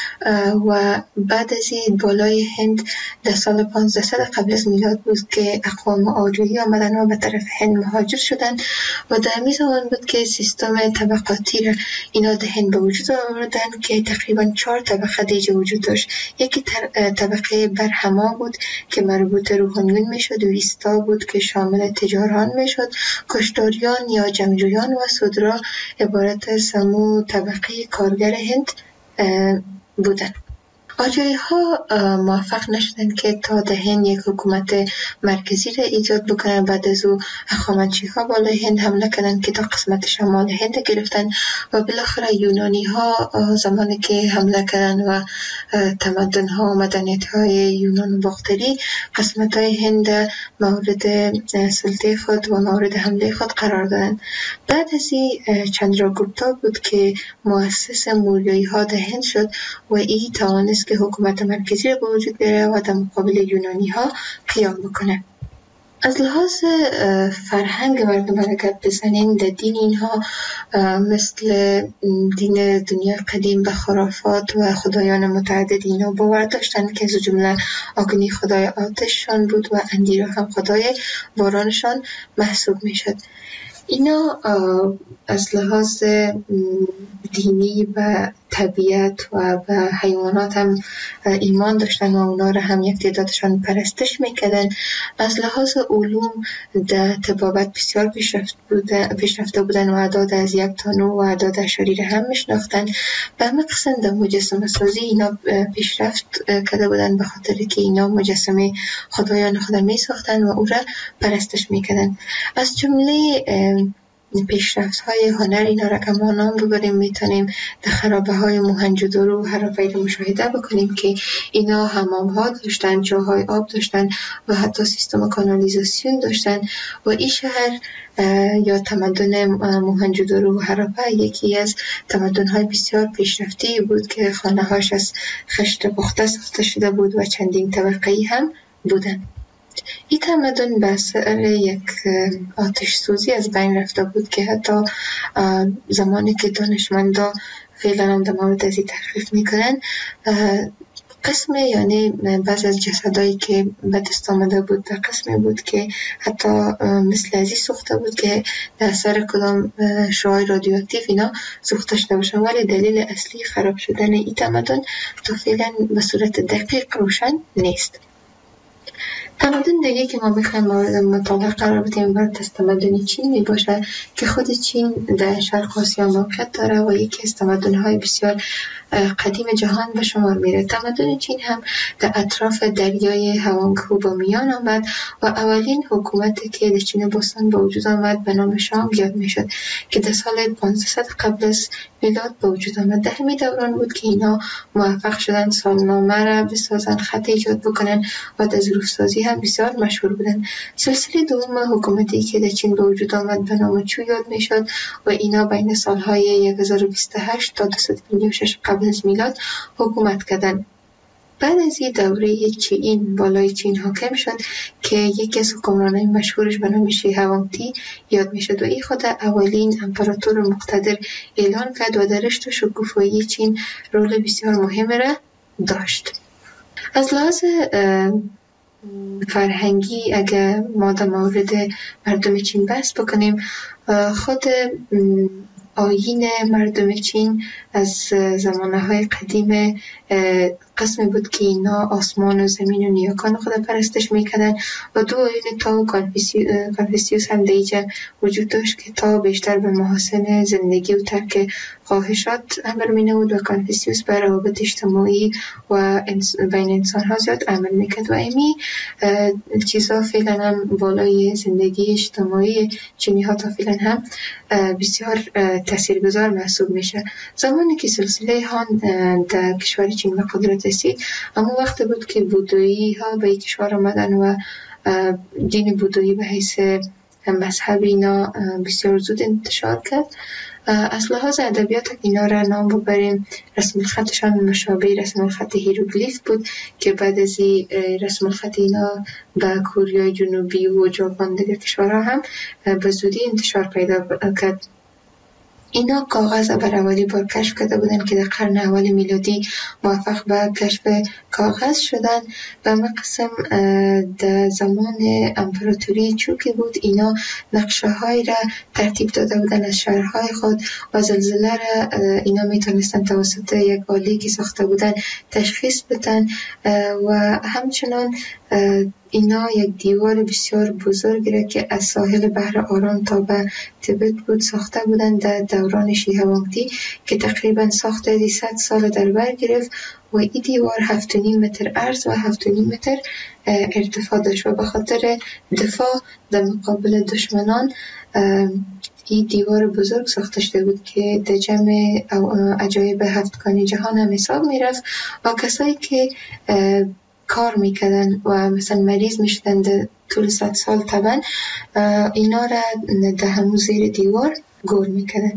و بعد از این بالای هند در سال 1500 قبل از میلاد بود که اقوام آریایی آمدن و به طرف هند مهاجر شدن و در همین زمان بود که سیستم طبقاتی را اینا در هند به وجود آوردن که تقریبا 4 طبقه دیگه وجود داشت. یکی طبقه برهما بود که مربوط روحانیون میشد، ویستا بود که شامل تجاران میشد، کشتاریان یا جنگجویان و سودرا عبارت از سمو طبقه کارگر هند بودن. آریایی ها موفق نشدند که تا در هند یک حکومت مرکزی را ایجاد بکنند. بعد از او هخامنشی ها بالای هند حمله کردند که تا قسمت شمال هند گرفتن و بالاخره یونانی ها زمانی که حمله کردند و تمدن ها و مدنیت های یونان باختری قسمت های هند مورد سلطه خود و مورد حمله خود قرار دادند. بعد از این چندراگوپتا بود که مؤسس موریایی ها در هند شد و این توانست که حکومت مرکزی را به وجود بیاره و در مقابل یونانی ها قیام بکنه. از لحاظ فرهنگ مردم اگر بزنیم در دین اینها مثل دین دنیا قدیم به خرافات و خدایان متعدد اینا باور داشتن که از جمله آگنی خدای آتششان بود و اندیرو هم خدای بارانشان محسوب می شد. اینا از لحاظ دینی و طبیعت و به حیوانات هم ایمان داشتن و اونا را هم یک تعدادشان پرستش میکردن. از لحاظ علوم در طبابت بسیار پیشرفته بودن و اعداد از 1 تا 9 و اعداد اشاری را هم میشناختن. به همه قسم در مجسمه سازی اینا پیشرفت کرده بودن به خاطر که اینا مجسمه خدایان خود میساختن و او را پرستش میکردن. از جمله پیشرفت های هنر اینا را که ما نام ببریم میتونیم در خرابه های موهنجودارو و هراپایی را مشاهده بکنیم که اینا حمام ها داشتن، جاهای آب داشتن و حتی سیستم کانالیزاسیون داشتن و این شهر یا تمدن موهنجودارو و هراپا یکی از تمدن های بسیار پیشرفته بود که خانه هاش از خشت پخته ساخته شده بود و چندین طبقه‌ای هم بودن. این تمدن به اثر یک آتش سوزی از بین رفته بود که حتی زمانی که دانشمندا فعلا هم در مورد از این تحقیق میکنن قسم یعنی بعض از جسدایی که به دست آمده بود در قسمی بود که حتی مثل ازی سوخته بود که در اثر کدام شعاع رادیواکتیو اینا سوخته شده باشن، ولی دلیل اصلی خراب شدن این تمدن تا فعلا به صورت دقیق روشن نیست. تمدن دیگه که ما بخوایم مورد مطالعه قرار بدیم باید از تمدن چین می باشه که خود چین در شرق آسیا موقعیت داره و یکی از تمدن‌های بسیار قدیم جهان به شمار میره. تمدن چین هم در اطراف دریای هوانگهو با میان آمد و اولین حکومتی که در چین باستان به وجود آمد به نام شانگ یاد میشد که در سال 500 قبل از میلاد به وجود آمد. در همین دوران بود که اینا موفق شدن سالنامه را بسازن، خط ایجاد بکنن و در ظروف سازی هم بسیار مشهور بودند. سلسله دوم حکومتی که در چین به وجود آمد به نام چو یاد می شد و اینا بین سالهای 1028 تا 256 قبل از میلاد حکومت کردند. بعد از این دوره چین بالای چین حاکم شد که یکی از حکمرانای مشهورش به نام شی هوانگتی یاد می شد و این خود اولین امپراتور مقتدر اعلان کرد و در رشد و شکوفایی چین رول بسیار مهم را داشت. از لحاظ فرهنگی اگر ما در مورد مردم چین بحث بکنیم، خود آیین مردم چین از زمانهای قدیم قسمی بود که اینا آسمان و زمین و نیاکان خود پرستش میکردن و دو آیین تا و کنفوسیوس هم دیجا وجود داشت که تا بیشتر به محاسن زندگی و ترک خواهشات امر مینود و کنفوسیوس بر روابط اجتماعی و بین انسان ها زیاد عمل میکرد و امی چیزها فعلا هم بالای زندگی اجتماعی چینی ها تا فعلا هم بسیار تاثیرگذار محسوب میشه. زمانی که سلسله هان در کشور چین به قدرت رسید، اما وقت بود که بودایی ها به کشور آمدن و دین بودایی به حیث مذهب اینا بسیار زود انتشار کرد. از لحاظ ادبیات اینا را نام ببریم، رسم الخطشان مشابه رسم الخط هیروگلیف بود که بعد از رسم الخط اینا به کره جنوبی و ژاپن دیگر کشورها هم به زودی انتشار پیدا کرد. اینا کاغذ بر اولی بار کشف کرده بودن که در قرن اول میلادی موفق به کشف کاغذ شدن و قسم در زمان امپراتوری چو که بود اینا نقشه های را ترتیب داده بودن از شهرهای خود و زلزله را اینا میتونستن توسط یک آله که ساخته بودن تشخیص بدن و همچنان اینا یک دیوار بسیار بزرگ را که از ساحل بحر آرام تا به تبت بود ساخته بودند در دوران شی هوانگتی که تقریبا ساخته 100 سال در بر گرفت و این دیوار 7.5 متر عرض و 7.5 متر ارتفاع داشت و به خاطر دفاع در مقابل دشمنان این دیوار بزرگ ساخته شده بود که در جمع عجایب هفتگانی جهان هم حساب می رفت و کسایی که کار میکردن و مثلا مریض میشدن در طول 100 سال طبعا اینا را در همون زیر دیوار گور میکردن.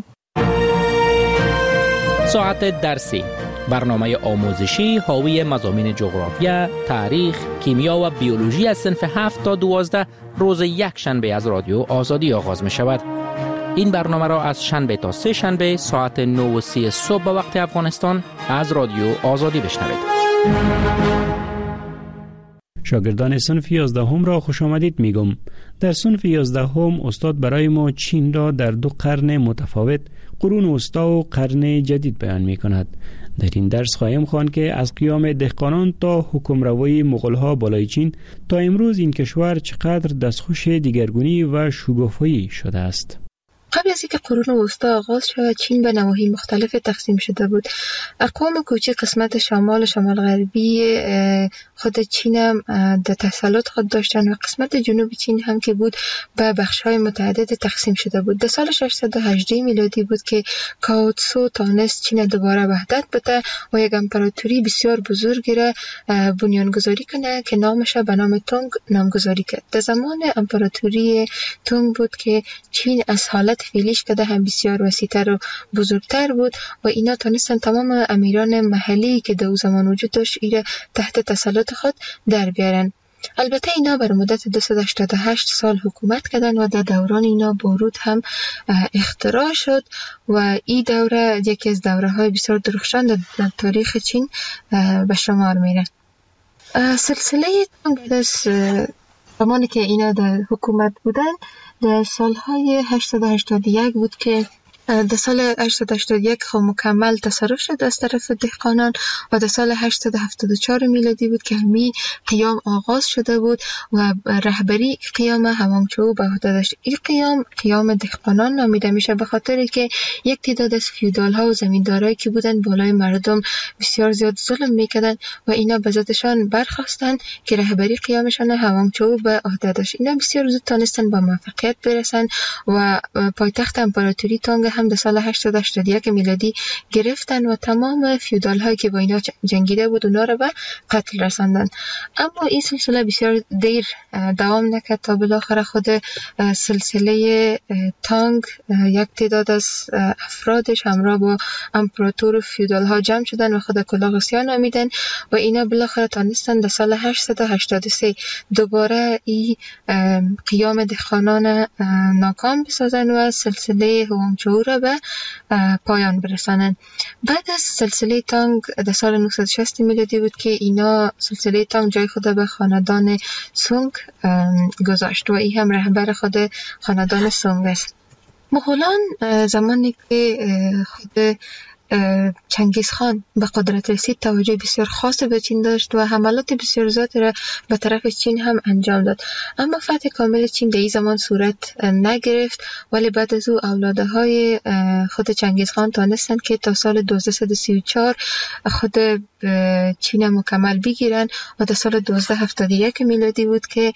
ساعت درسی، برنامه آموزشی حاوی مضامین جغرافیا، تاریخ، کیمیا و بیولوژی از صنف 7 تا 12 روز یک شنبه از رادیو آزادی آغاز می شود. این برنامه را از شنبه تا سه شنبه ساعت 9:30 صبح به وقت افغانستان از رادیو آزادی بشنوید. شاگردان صنف 11 را خوش آمدید میگم. در صنف 11 استاد برای ما چین را در 2 قرن متفاوت، قرون وسطی و قرن جدید بیان می کند. در این درس خواهیم خواند که از قیام دهقانان تا حکمروایی مغول‌ها بالای چین تا امروز این کشور چقدر دستخوش دیگرگونی و شگفت‌هایی شده است. قبل از اینکه قرون وسطی آغاز شود، چین به نواحی مختلف تقسیم شده بود. اقوام کوچک قسمت شمال غربی خود چین هم در تسلط خود داشتن و قسمت جنوب چین هم که بود به بخش‌های متعدد تقسیم شده بود. در سال 618 میلادی بود که کاو تسو تانست چین دوباره وحدت بده و یک امپراتوری بسیار بزرگی را بنیانگذاری کنه که نامش به نام تونگ نامگذاری کرد. در زمان امپراتوری تونگ بود که چین از حالت فعلیش که هم بسیار وسیع‌تر و بزرگتر بود و اینا تونستن تمام امیران محلی که در زمان وجود داشت ایره تحت تسلط خود در بیارن. البته اینا بر مدت 288 سال حکومت کردن و در دوران اینا بارود هم اختراع شد و این دوره یکی از دوره‌های بسیار درخشان در تاریخ چین به شمار میره. سلسله تونگ از زمانی که اینا در حکومت بودن در سالهای 881 بود که در سال 881 مکمل تصرف شد از طرف دهقانان و در سال 874 میلادی بود که همی قیام آغاز شده بود و رهبری قیام هوانگچو به عهده داشت. این قیام دهقانان نامیده میشه به خاطر که یک تعداد از فیودال ها و زمیندارایی که بودن بالای مردم بسیار زیاد ظلم میکردن و اینا به ذاتشان برخواستن که رهبری قیامشان هوانگچو به عهده داشت. اینا بسیار زود تونستن با موفقیت برسن و پایتخت امپراتوری تونگ هم در سال 881 میلادی گرفتن و تمام فیودال هایی که با اینا جنگیده بود اونا رو به قتل رساندن. اما این سلسله بسیار دیر دوام نکرد تا بالاخره خود سلسله تانگ یک تعداد از افرادش همراه با امپراتور فیودال ها جمع شدن و خود کلاغسیا نامیدن و اینا بالاخره تانستن در سال 883 دوباره این قیام دهقانان ناکام بسازن و سلسله هوانگچو را به پایان برسانن. بعد از سلسله تانگ در سال 960 میلادی بود که اینا سلسله تانگ جای خود به خاندان سونگ گذاشت و این هم رهبر خود خاندان سونگ است. مغولان زمانی که خود چنگیز خان به قدرت رسید توجه بسیار خاص به چین داشت و حملات بسیار زیادی را به طرف چین هم انجام داد. اما فتح کامل چین در این زمان صورت نگرفت، ولی بعد از او اولادهای خود چنگیز خان تانستند که تا سال 1234 خود چین مکمل بگیرن و در سال 1271 میلادی بود که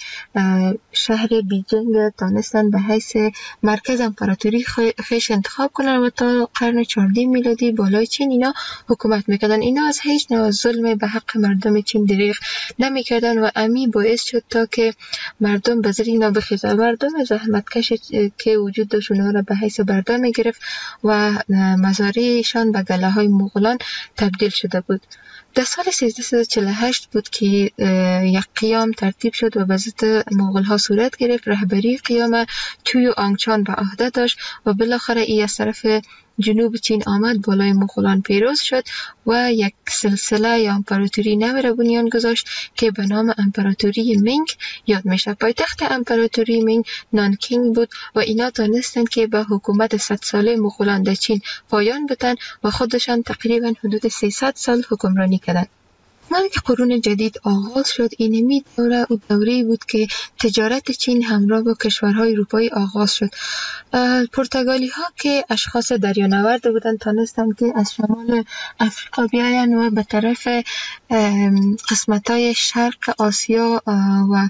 شهر بیجینگ تانستند به حیث مرکز امپراتوری خیش انتخاب کنن و تا قرن 14 میلادی بالای چین اینا حکومت میکردن. اینا از هیچ نوع ظلم به حق مردم چین دریغ نمیکردن و امی باعث شد تا که مردم به زیر اینا بخیزن. مردم زحمتکش که وجود داشت اونها را به حیث بردار میگرفت و مزارعشان به گله های مغولان تبدیل شده بود. در سال 1348 بود که یک قیام ترتیب شد و به ضد مغول ها صورت گرفت. رهبری قیام چوی آنگچان به عهده داشت و بالاخره ای از طرف جنوب چین آمد، بالای مغولان پیروز شد و یک سلسله یا امپراتوری نو را بنیان گذاشت که به نام امپراتوری مینگ یاد میشه. پایتخت امپراتوری مینگ نانکینگ بود و اینا تانستند که به حکومت 100 ساله مغولان در چین پایان بدن و خودشان تقریبا حدود 300 سال حکمرانی کردند. زمانی که قرون جدید آغاز شد، اینمی دوره او دوره‌ای بود که تجارت چین همراه با کشورهای اروپایی آغاز شد. پرتغالی ها که اشخاص دریانورد بودند تانستند که از شمال افریقا بیاین و به طرف قسمت‌های شرق آسیا و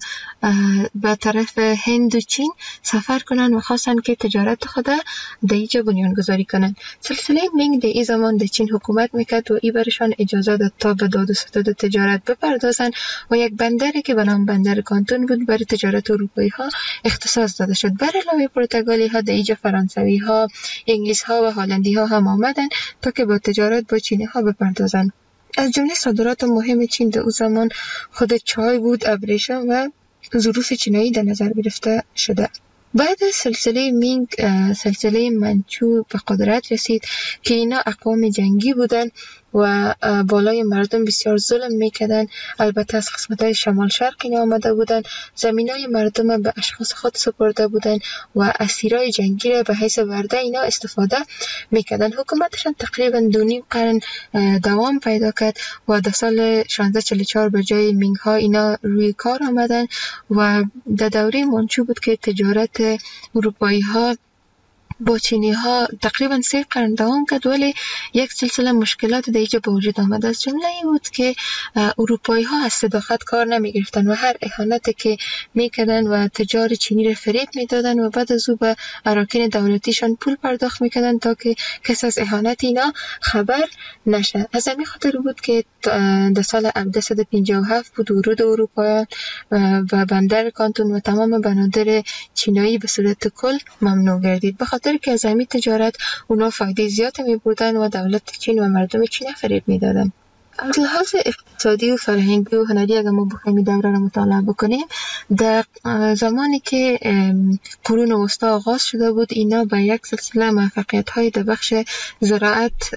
به طرف هند و چین سفر کنند و خواستند که تجارت خود در اینجا بنیان گذاری کنند. سلسله مینگ در این زمان در چین حکومت میکرد و این برشان اجازه داد تا به داد و ستد تجارت بپردازند و یک بندری که به نام بندر کانتون بود برای تجارت اروپایی ها اختصاص داده شد. بر علاوه پرتغالی ها در اینجا فرانسوی ها، انگلیس ها و هلندی ها هم آمدند تا که با تجارت با چینی ها بپردازند. از جمله صادرات مهم چین در اون زمان خود چای بود، ابریشم و ظروف چینایی در نظر گرفته شده. بعد از سلسله مینگ سلسله منچو به قدرت رسید که اینا اقوام جنگی بودن و بالای مردم بسیار ظلم میکردن. البته از قسمت‌های شمال شرق اینا آمده بودن، زمینای مردم به اشخاص خود سپرده بودن و اسیرای جنگی را به حیث ورده اینا استفاده میکردن. حکومتشان تقریبا 2.5 قرن دوام پیدا کرد و در سال 1644 به جای مینگ ها اینا روی کار آمدن و در دوره منچو بود که تجارت اروپایی ها با چینی ها تقریبا 3 قرن دوام کرد، ولی یک سلسله مشکلات در اینجا به وجود آمد. از جمله این بود که اروپایی ها از صداقت کار نمی گرفتن و هر اهانتی که میکردن و تجار چینی را فریب میدادن و بعد از او به اراکین دولتیشان پول پرداخت میکردن تا که کس از اهانت اینا خبر نشه. از همین خاطر بود که در سال 1957 بود ورود اروپاییان و بندر کانتون و تمام بنادر چینایی به صورت کل ممنوع گردید، به خاطر که از همین تجارت اونا فایده زیاد می بردن و دولت چین و مردم چین فریب می دادن. از لحاظ اقتصادی و فرهنگی و هنری اگر ما بخوایم این دوره را مطالعه بکنیم، در زمانی که قرون وسطا آغاز شده بود اینا به یک سلسله موفقیت‌های در بخش زراعت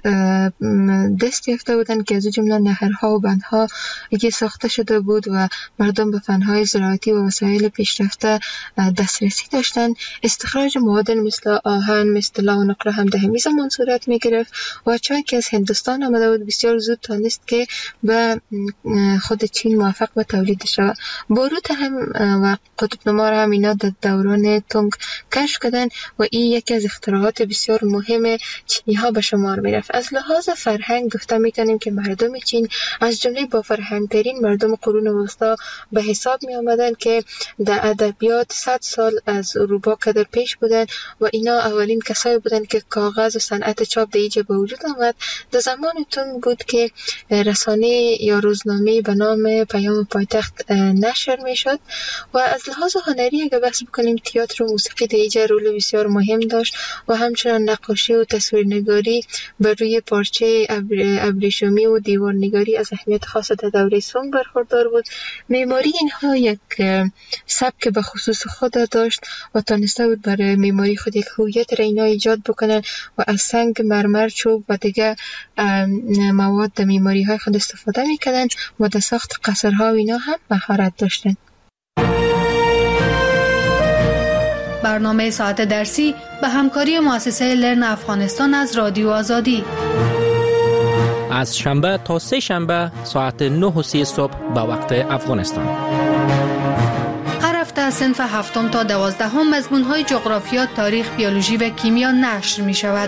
دست یافته بودند که از جمله نهرها و بندها که ساخته شده بود و مردم به فن‌های زراعتی و وسایل پیشرفته دسترسی داشتند. استخراج معادن مثل آهن، مثل طلا و نقره هم در همین زمان صورت می‌گرفت و چون که از هندوستان آمده بود بسیار زود تانست که به خود چین موفق به تولید شود. باروت هم و قطب نما هم اینا در دوران تونگ کشف کردن و این یکی از اختراعات بسیار مهم چینی ها به شمار می رفت. از لحاظ فرهنگ گفته می کنیم که مردم چین از جمله با فرهنگ ترین مردم قرون وسطا به حساب می آمدن که در ادبیات 100 سال از اروپا قدر پیش بودن و اینا اولین کسایی بودن که کاغذ و صنعت چاپ در اینجا به وجود آمد. در زمان تون بود که رسانه یا روزنامه به نام پیام پایتخت نشر می شد و از لحاظ هنری اگر بحث بکنیم تئاتر و موسیقی در اینجا رول بسیار مهم داشت و همچنان نقاشی و تصویرنگاری بر روی پارچه ابریشمی و دیوارنگاری از اهمیت خاص در دوره سونگ برخوردار بود. معماری اینها یک سبک به خصوص خود داشت و تانسته بود برای معماری خود یک هویت را اینا ایجاد بکنن و از سنگ، مرمر، چوب و دیگه مواد در معماری های خود استفاده میکردن و در ساخت قصرها و اینا هم مهارت داشتن. برنامه ساعت درسی به همکاری مؤسسه لرن افغانستان از رادیو آزادی از شنبه تا سه شنبه ساعت 9:30 صبح به وقت افغانستان. هر هفته صنف 7 تا 12 مضمون‌های جغرافیا، تاریخ، بیولوژی و کیمیا نشر می‌شود.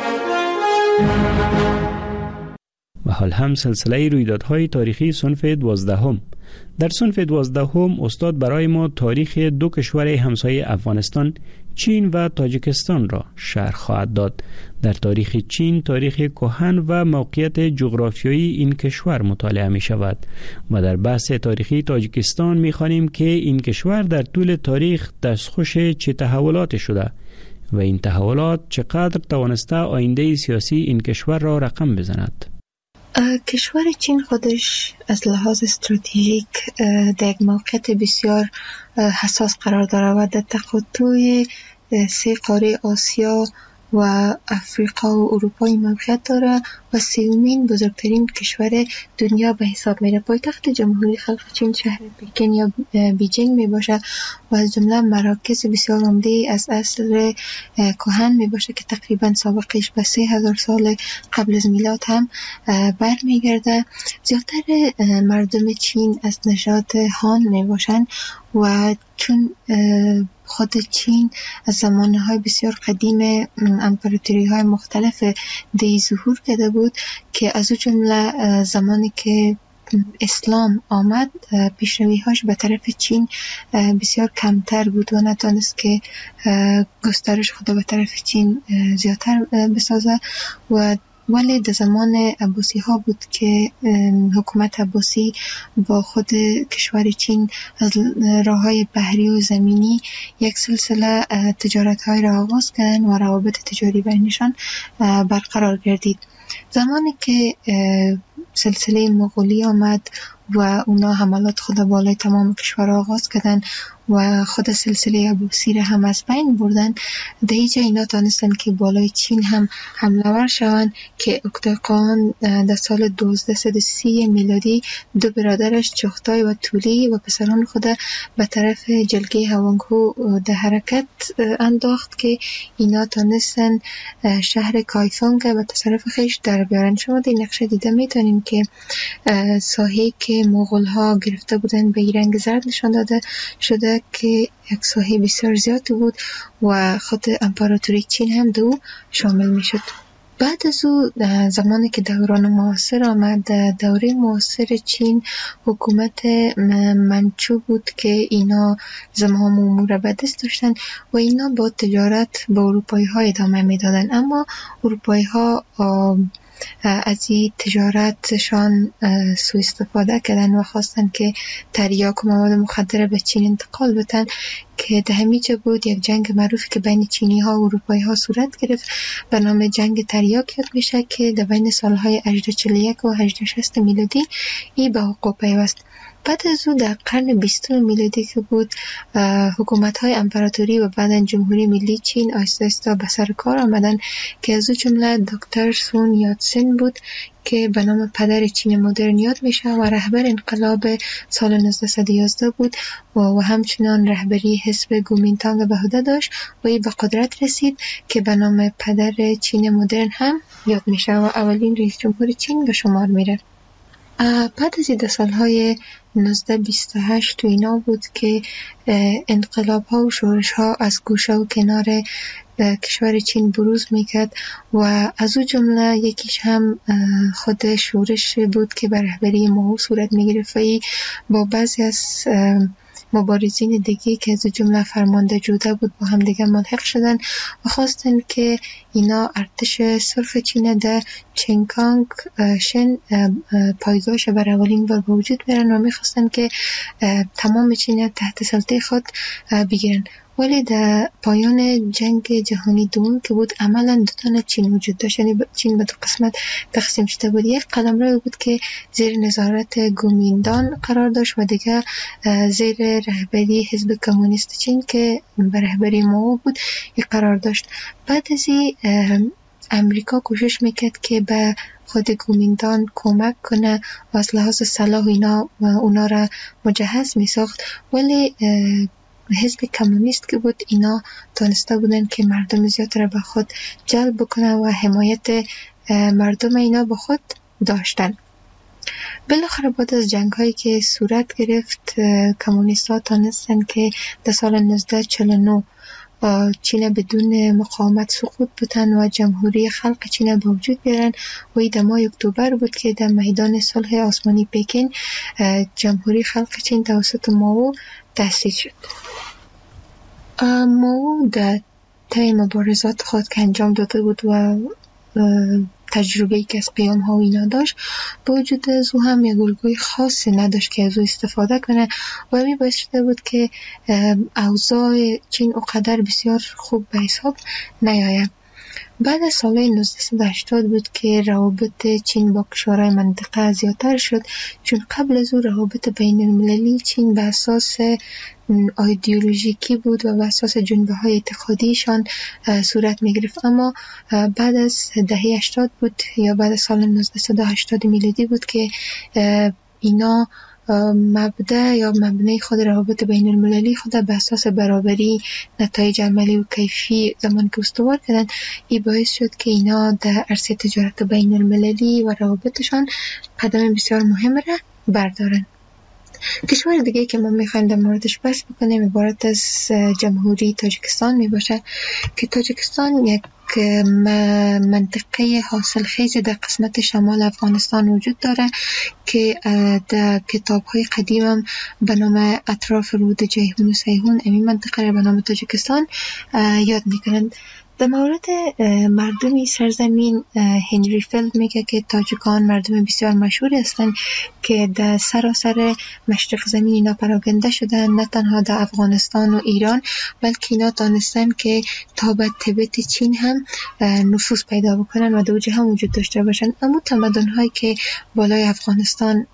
و حال هم سلسله رویدادهای تاریخی صنف 12. در صنف 12 استاد برای ما تاریخ دو کشور همسایه افغانستان، چین و تاجیکستان را شرح خواهد داد. در تاریخ چین تاریخ کهن و موقعیت جغرافیایی این کشور مطالعه می شود و در بحث تاریخی تاجیکستان می خوانیم که این کشور در طول تاریخ دستخوش چه تحولاتی شده و این تحولات چقدر توانسته آینده سیاسی این کشور را رقم بزند. کشور چین خودش از لحاظ استراتژیک در یک موقعیت بسیار حساس قرار دارد و در تقاطع 3 قاره آسیا و افریقا و اروپا موقعیت داره و 3مین بزرگترین کشور دنیا به حساب میره. پایتخت جمهوری خلق چین شهر پکن یا بیجینگ می باشه و از جمله مراکز بسیار عمده از عصر کهن می باشه که تقریبا سابقش به 3000 سال قبل از میلاد هم برمیگرده. زیادتر مردم چین از نژاد هان می باشن و چون خود چین از زمانهای بسیار قدیم امپراتوری های مختلف دی ظهور کرده بود که از او جمله زمانی که اسلام آمد پیشروی‌هاش به طرف چین بسیار کمتر بود و نتونست که گسترش خود به طرف چین زیادتر بسازه و ولی در زمان عباسی ها بود که حکومت عباسی با خود کشور چین از راه های بحری و زمینی یک سلسله تجارت های را آغاز کردن و روابط تجاری بینشان برقرار گردید. زمانی که سلسله مغولی آمد و اونا حملات خود بالای تمام کشور آغاز کردن و خود سلسله عباسی را هم از بین بردن، در اینجا اینا تانستن که بالای چین هم حمله ور شوند که اکتاقان در سال 1230 میلادی 2 برادرش چغتای و تولی و پسران خود به طرف جلگه هوانگهو در حرکت انداخت که اینا تانستن شهر کایفونگ به تصرف خیش در بیارن. شما در نقشه دیده میتونین که ساحه که مغول ها گرفته بودن به رنگ زرد نشان داده شده که یک ساحه بسیار زیادی بود و خود امپراتوری چین هم دو شامل می شد. بعد از او زمانی که دوران معاصر آمد، دوره معاصر چین حکومت منچو بود که اینا زمام امور به دست داشتن و اینا با تجارت با اروپایی ها ادامه می دادن، اما اروپایی ها از این تجارتشان سوء استفاده کردن و خواستن که تریاک و مواد مخدر به چین انتقال بدن که در همیجا بود یک جنگ معروفی که بین چینی ها و اروپایی ها صورت گرفت به نام جنگ تریاک یاد میشه که در بین سالهای 1841 و 1860 میلادی ای به حقوق پیوست. بعد از او در قرن 20 میلادی که بود حکومت‌های امپراتوری و بعداً جمهوری ملی چین آهسته آهسته به سر کار آمدن که از او جمله دکتر سون یاتسن بود که به نام پدر چین مدرن یاد میشه و رهبر انقلاب سال 1911 بود و همچنان رهبری حزب کومینتانگ به عهده داشت و این به قدرت رسید که به نام پدر چین مدرن هم یاد میشه و اولین رئیس جمهور چین به شمار میره. بعد از این سالهای 1928 تو اینا بود که انقلاب ها و شورش ها از گوشه و کنار کشور چین بروز میکرد و از او جمله یکیش هم خود شورش بود که بر رهبری مائو صورت میگرفت و با بعضی از مبارزین دیگه که از جمله فرمانده جوده بود با هم دیگه ملحق شدن و خواستن که اینا ارتش سرخ چین در چنگکانگ شن پایگاهش بر اولین بار به وجود بیارن و میخواستن که تمام چین تحت سلطه خود بگیرن. ولی در پایان جنگ جهانی دوم که بود عملا دو تا چین وجود داشت، یعنی چین به دو قسمت تقسیم شده بود. یک قلمرو بود که زیر نظارت گومیندان قرار داشت و دیگه زیر رهبری حزب کمونیست چین که به رهبری مائو بود قرار داشت. بعد از این امریکا کوشش میکرد که به خود گومیندان کمک کنه و از لحاظ سلاح اونا را مجهز میساخت، ولی حزب کمونیست که بود اینا تانسته بودن که مردم زیاد را به خود جلب بکنه و حمایت مردم اینا به خود داشتن. بالاخره بعد از جنگ هایی که صورت گرفت کمونیست ها تانستن که در سال 1949 چین بدون مقاومت سقوط بودن و جمهوری خلق چین به وجود بیارن و این در ماه اکتبر بود که در میدان صلح آسمانی پکین جمهوری خلق چین توسط مائو تأسیس شد. مائو در طی مبارزات خود که انجام داده بود و تجربه‌ای که از قیام ها و اینا داشت، با وجود از او هم یک الگوی خاصی نداشت که از او استفاده کنه و همین باعث شده بود که اوضاع چین اونقدر بسیار خوب به حساب نیاید. بعد از سال 1980 بود که روابط چین با کشورهای منطقه زیادتر شد، چون قبل از او روابط بین المللی چین به اساس ایدئولوژیکی بود و به اساس جنبه های اعتقادیشان صورت می گرفت. اما بعد از دهه 80 بود یا بعد از سال 1980 میلادی بود که اینا مبدأ یا مبنای خود روابط بین المللی خود به اساس برابری نتایج عملی و کیفی زمان که استوار کردن. این باعث شد که اینا در عرصه تجارت بین المللی و روابطشان قدم بسیار مهم را بردارن. کشور دیگه که ما میخوایم در موردش بحث بکنیم عبارت از جمهوری تاجیکستان میباشه که تاجیکستان یک منطقه حاصلخیز در قسمت شمال افغانستان وجود داره که در کتاب‌های قدیم هم به نام اطراف رود جیهون و سیهون این منطقه را به نام تاجیکستان یاد میکنند. در مورد مردمی سرزمین هنری فیلد میگه که تاجیکان مردم بسیار مشهوری هستند که در سراسر مشرق زمین اینا پراکنده شدن، نه تنها در افغانستان و ایران بلکه اینا دانستن که تا به تبت چین هم نفوذ پیدا بکنن و در اوج هم وجود داشته باشن. اما تمدن هایی که بالای افغانستان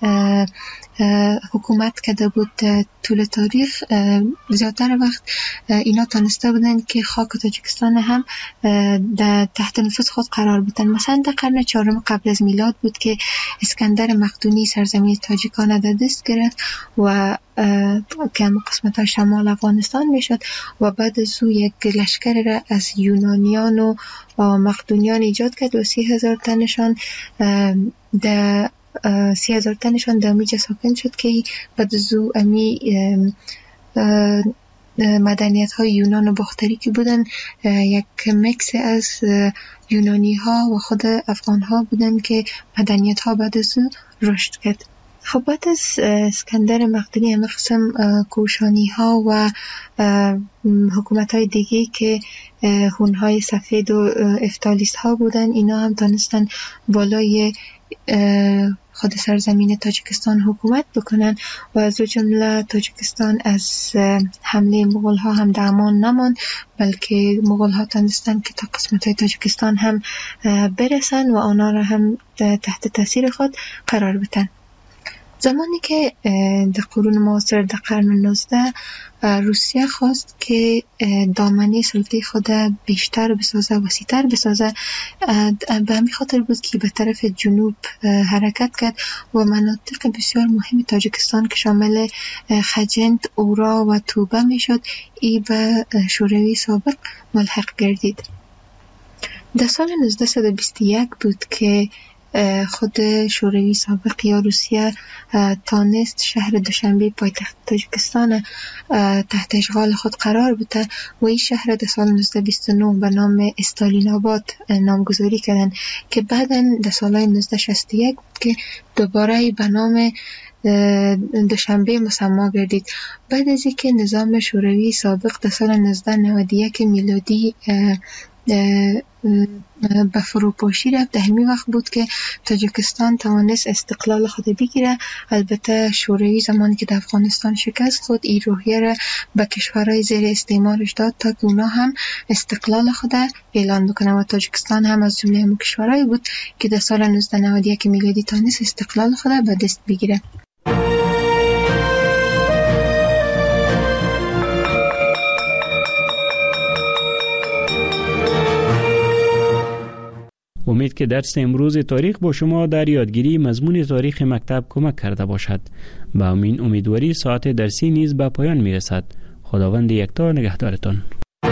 حکومت کرده بود طول تاریخ زیادتر وقت اینا تانسته بودن که خاک تاجیکستان هم در تحت نفوذ خود قرار بدن. مثلا در قرن 4 قبل از میلاد بود که اسکندر مقدونی سرزمین تاجیکان در دست گرفت و که هم قسمت شمال افغانستان میشد و بعد از او یک لشکر را از یونانیان و مقدونیان ایجاد کرد و 30,000 تنشان در 30,000 تنشان در امیجا ساکن شد که بعد از او امی مدنیت های یونان و باختری که بودن یک مکس از یونانی ها و خود افغان ها بودن که مدنیت ها بعد از او رشد کرد. خب بعد از اسکندر مقدونی همه قسم کوشانی ها و حکومت های دیگه که هون های سفید و افتالیست ها بودن اینا هم دانستن بالای خود سرزمین تاجیکستان حکومت بکنن و از جمله تاجیکستان از حمله مغول ها هم در امان نمان، بلکه مغول ها تانستن که تا قسمت های تاجیکستان هم برسن و آنها را هم تحت تاثیر خود قرار بدن. زمانی که در قرون معاصر در قرن 19 روسیه خواست که دامنه سلطه خود بیشتر بسازه، وسیع‌تر بسازه، به همین خاطر بود که به طرف جنوب حرکت کرد و مناطق بسیار مهم تاجیکستان که شامل خجند، اورا و توبه میشد ای به شوروی سابق ملحق گردید. در سال 1921 بود که خود شوروی سابق یا روسیه تانست شهر دوشنبه پایتخت تاجیکستان تحت اشغال خود قرار بده و این شهر در سال 1929 به نام استالین آباد نامگذاری کردن که بعداً در سال 1961 بود که دوباره به نام دوشنبه مسما گردید. بعد از اینکه نظام شوروی سابق در سال 1991 میلادی به فروپاشی رفت، در همین وقت بود که تاجیکستان توانست استقلال خود بگیره. البته شوروی زمانی که در افغانستان شکست خود این روحیه را به کشورهای زیر استعمارش داد تا که اونا هم استقلال خود اعلان بکنه و تاجیکستان هم از جمله همون کشورهایی بود که در سال 1991 میلادی توانست استقلال خود به دست بگیره. امید که درس امروز تاریخ با شما در یادگیری مضمون تاریخ مکتب کمک کرده باشد. با امین امیدواری ساعت درسی نیز به پایان می رسد. خداوند یکتا نگهدارتان.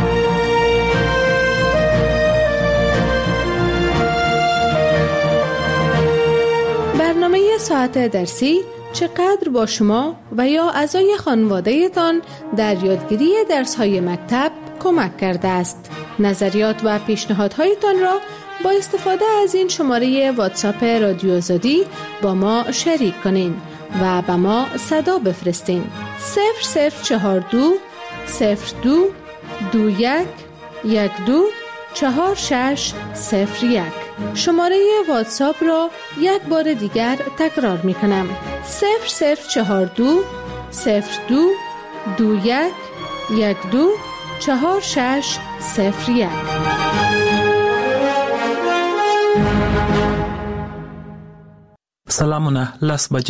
برنامه ساعت درسی چقدر با شما و یا اعضای خانواده تان در یادگیری درس‌های مکتب کمک کرده است؟ نظریات و پیشنهادهایتان را با استفاده از این شماره واتساپ رادیو آزادی با ما شریک کنین و به ما صدا بفرستین. 0042 02 21 12 4601. شماره واتساپ را یک بار دیگر تکرار می کنم. 0042 02 21 12 4601. سلامونه. لس بجې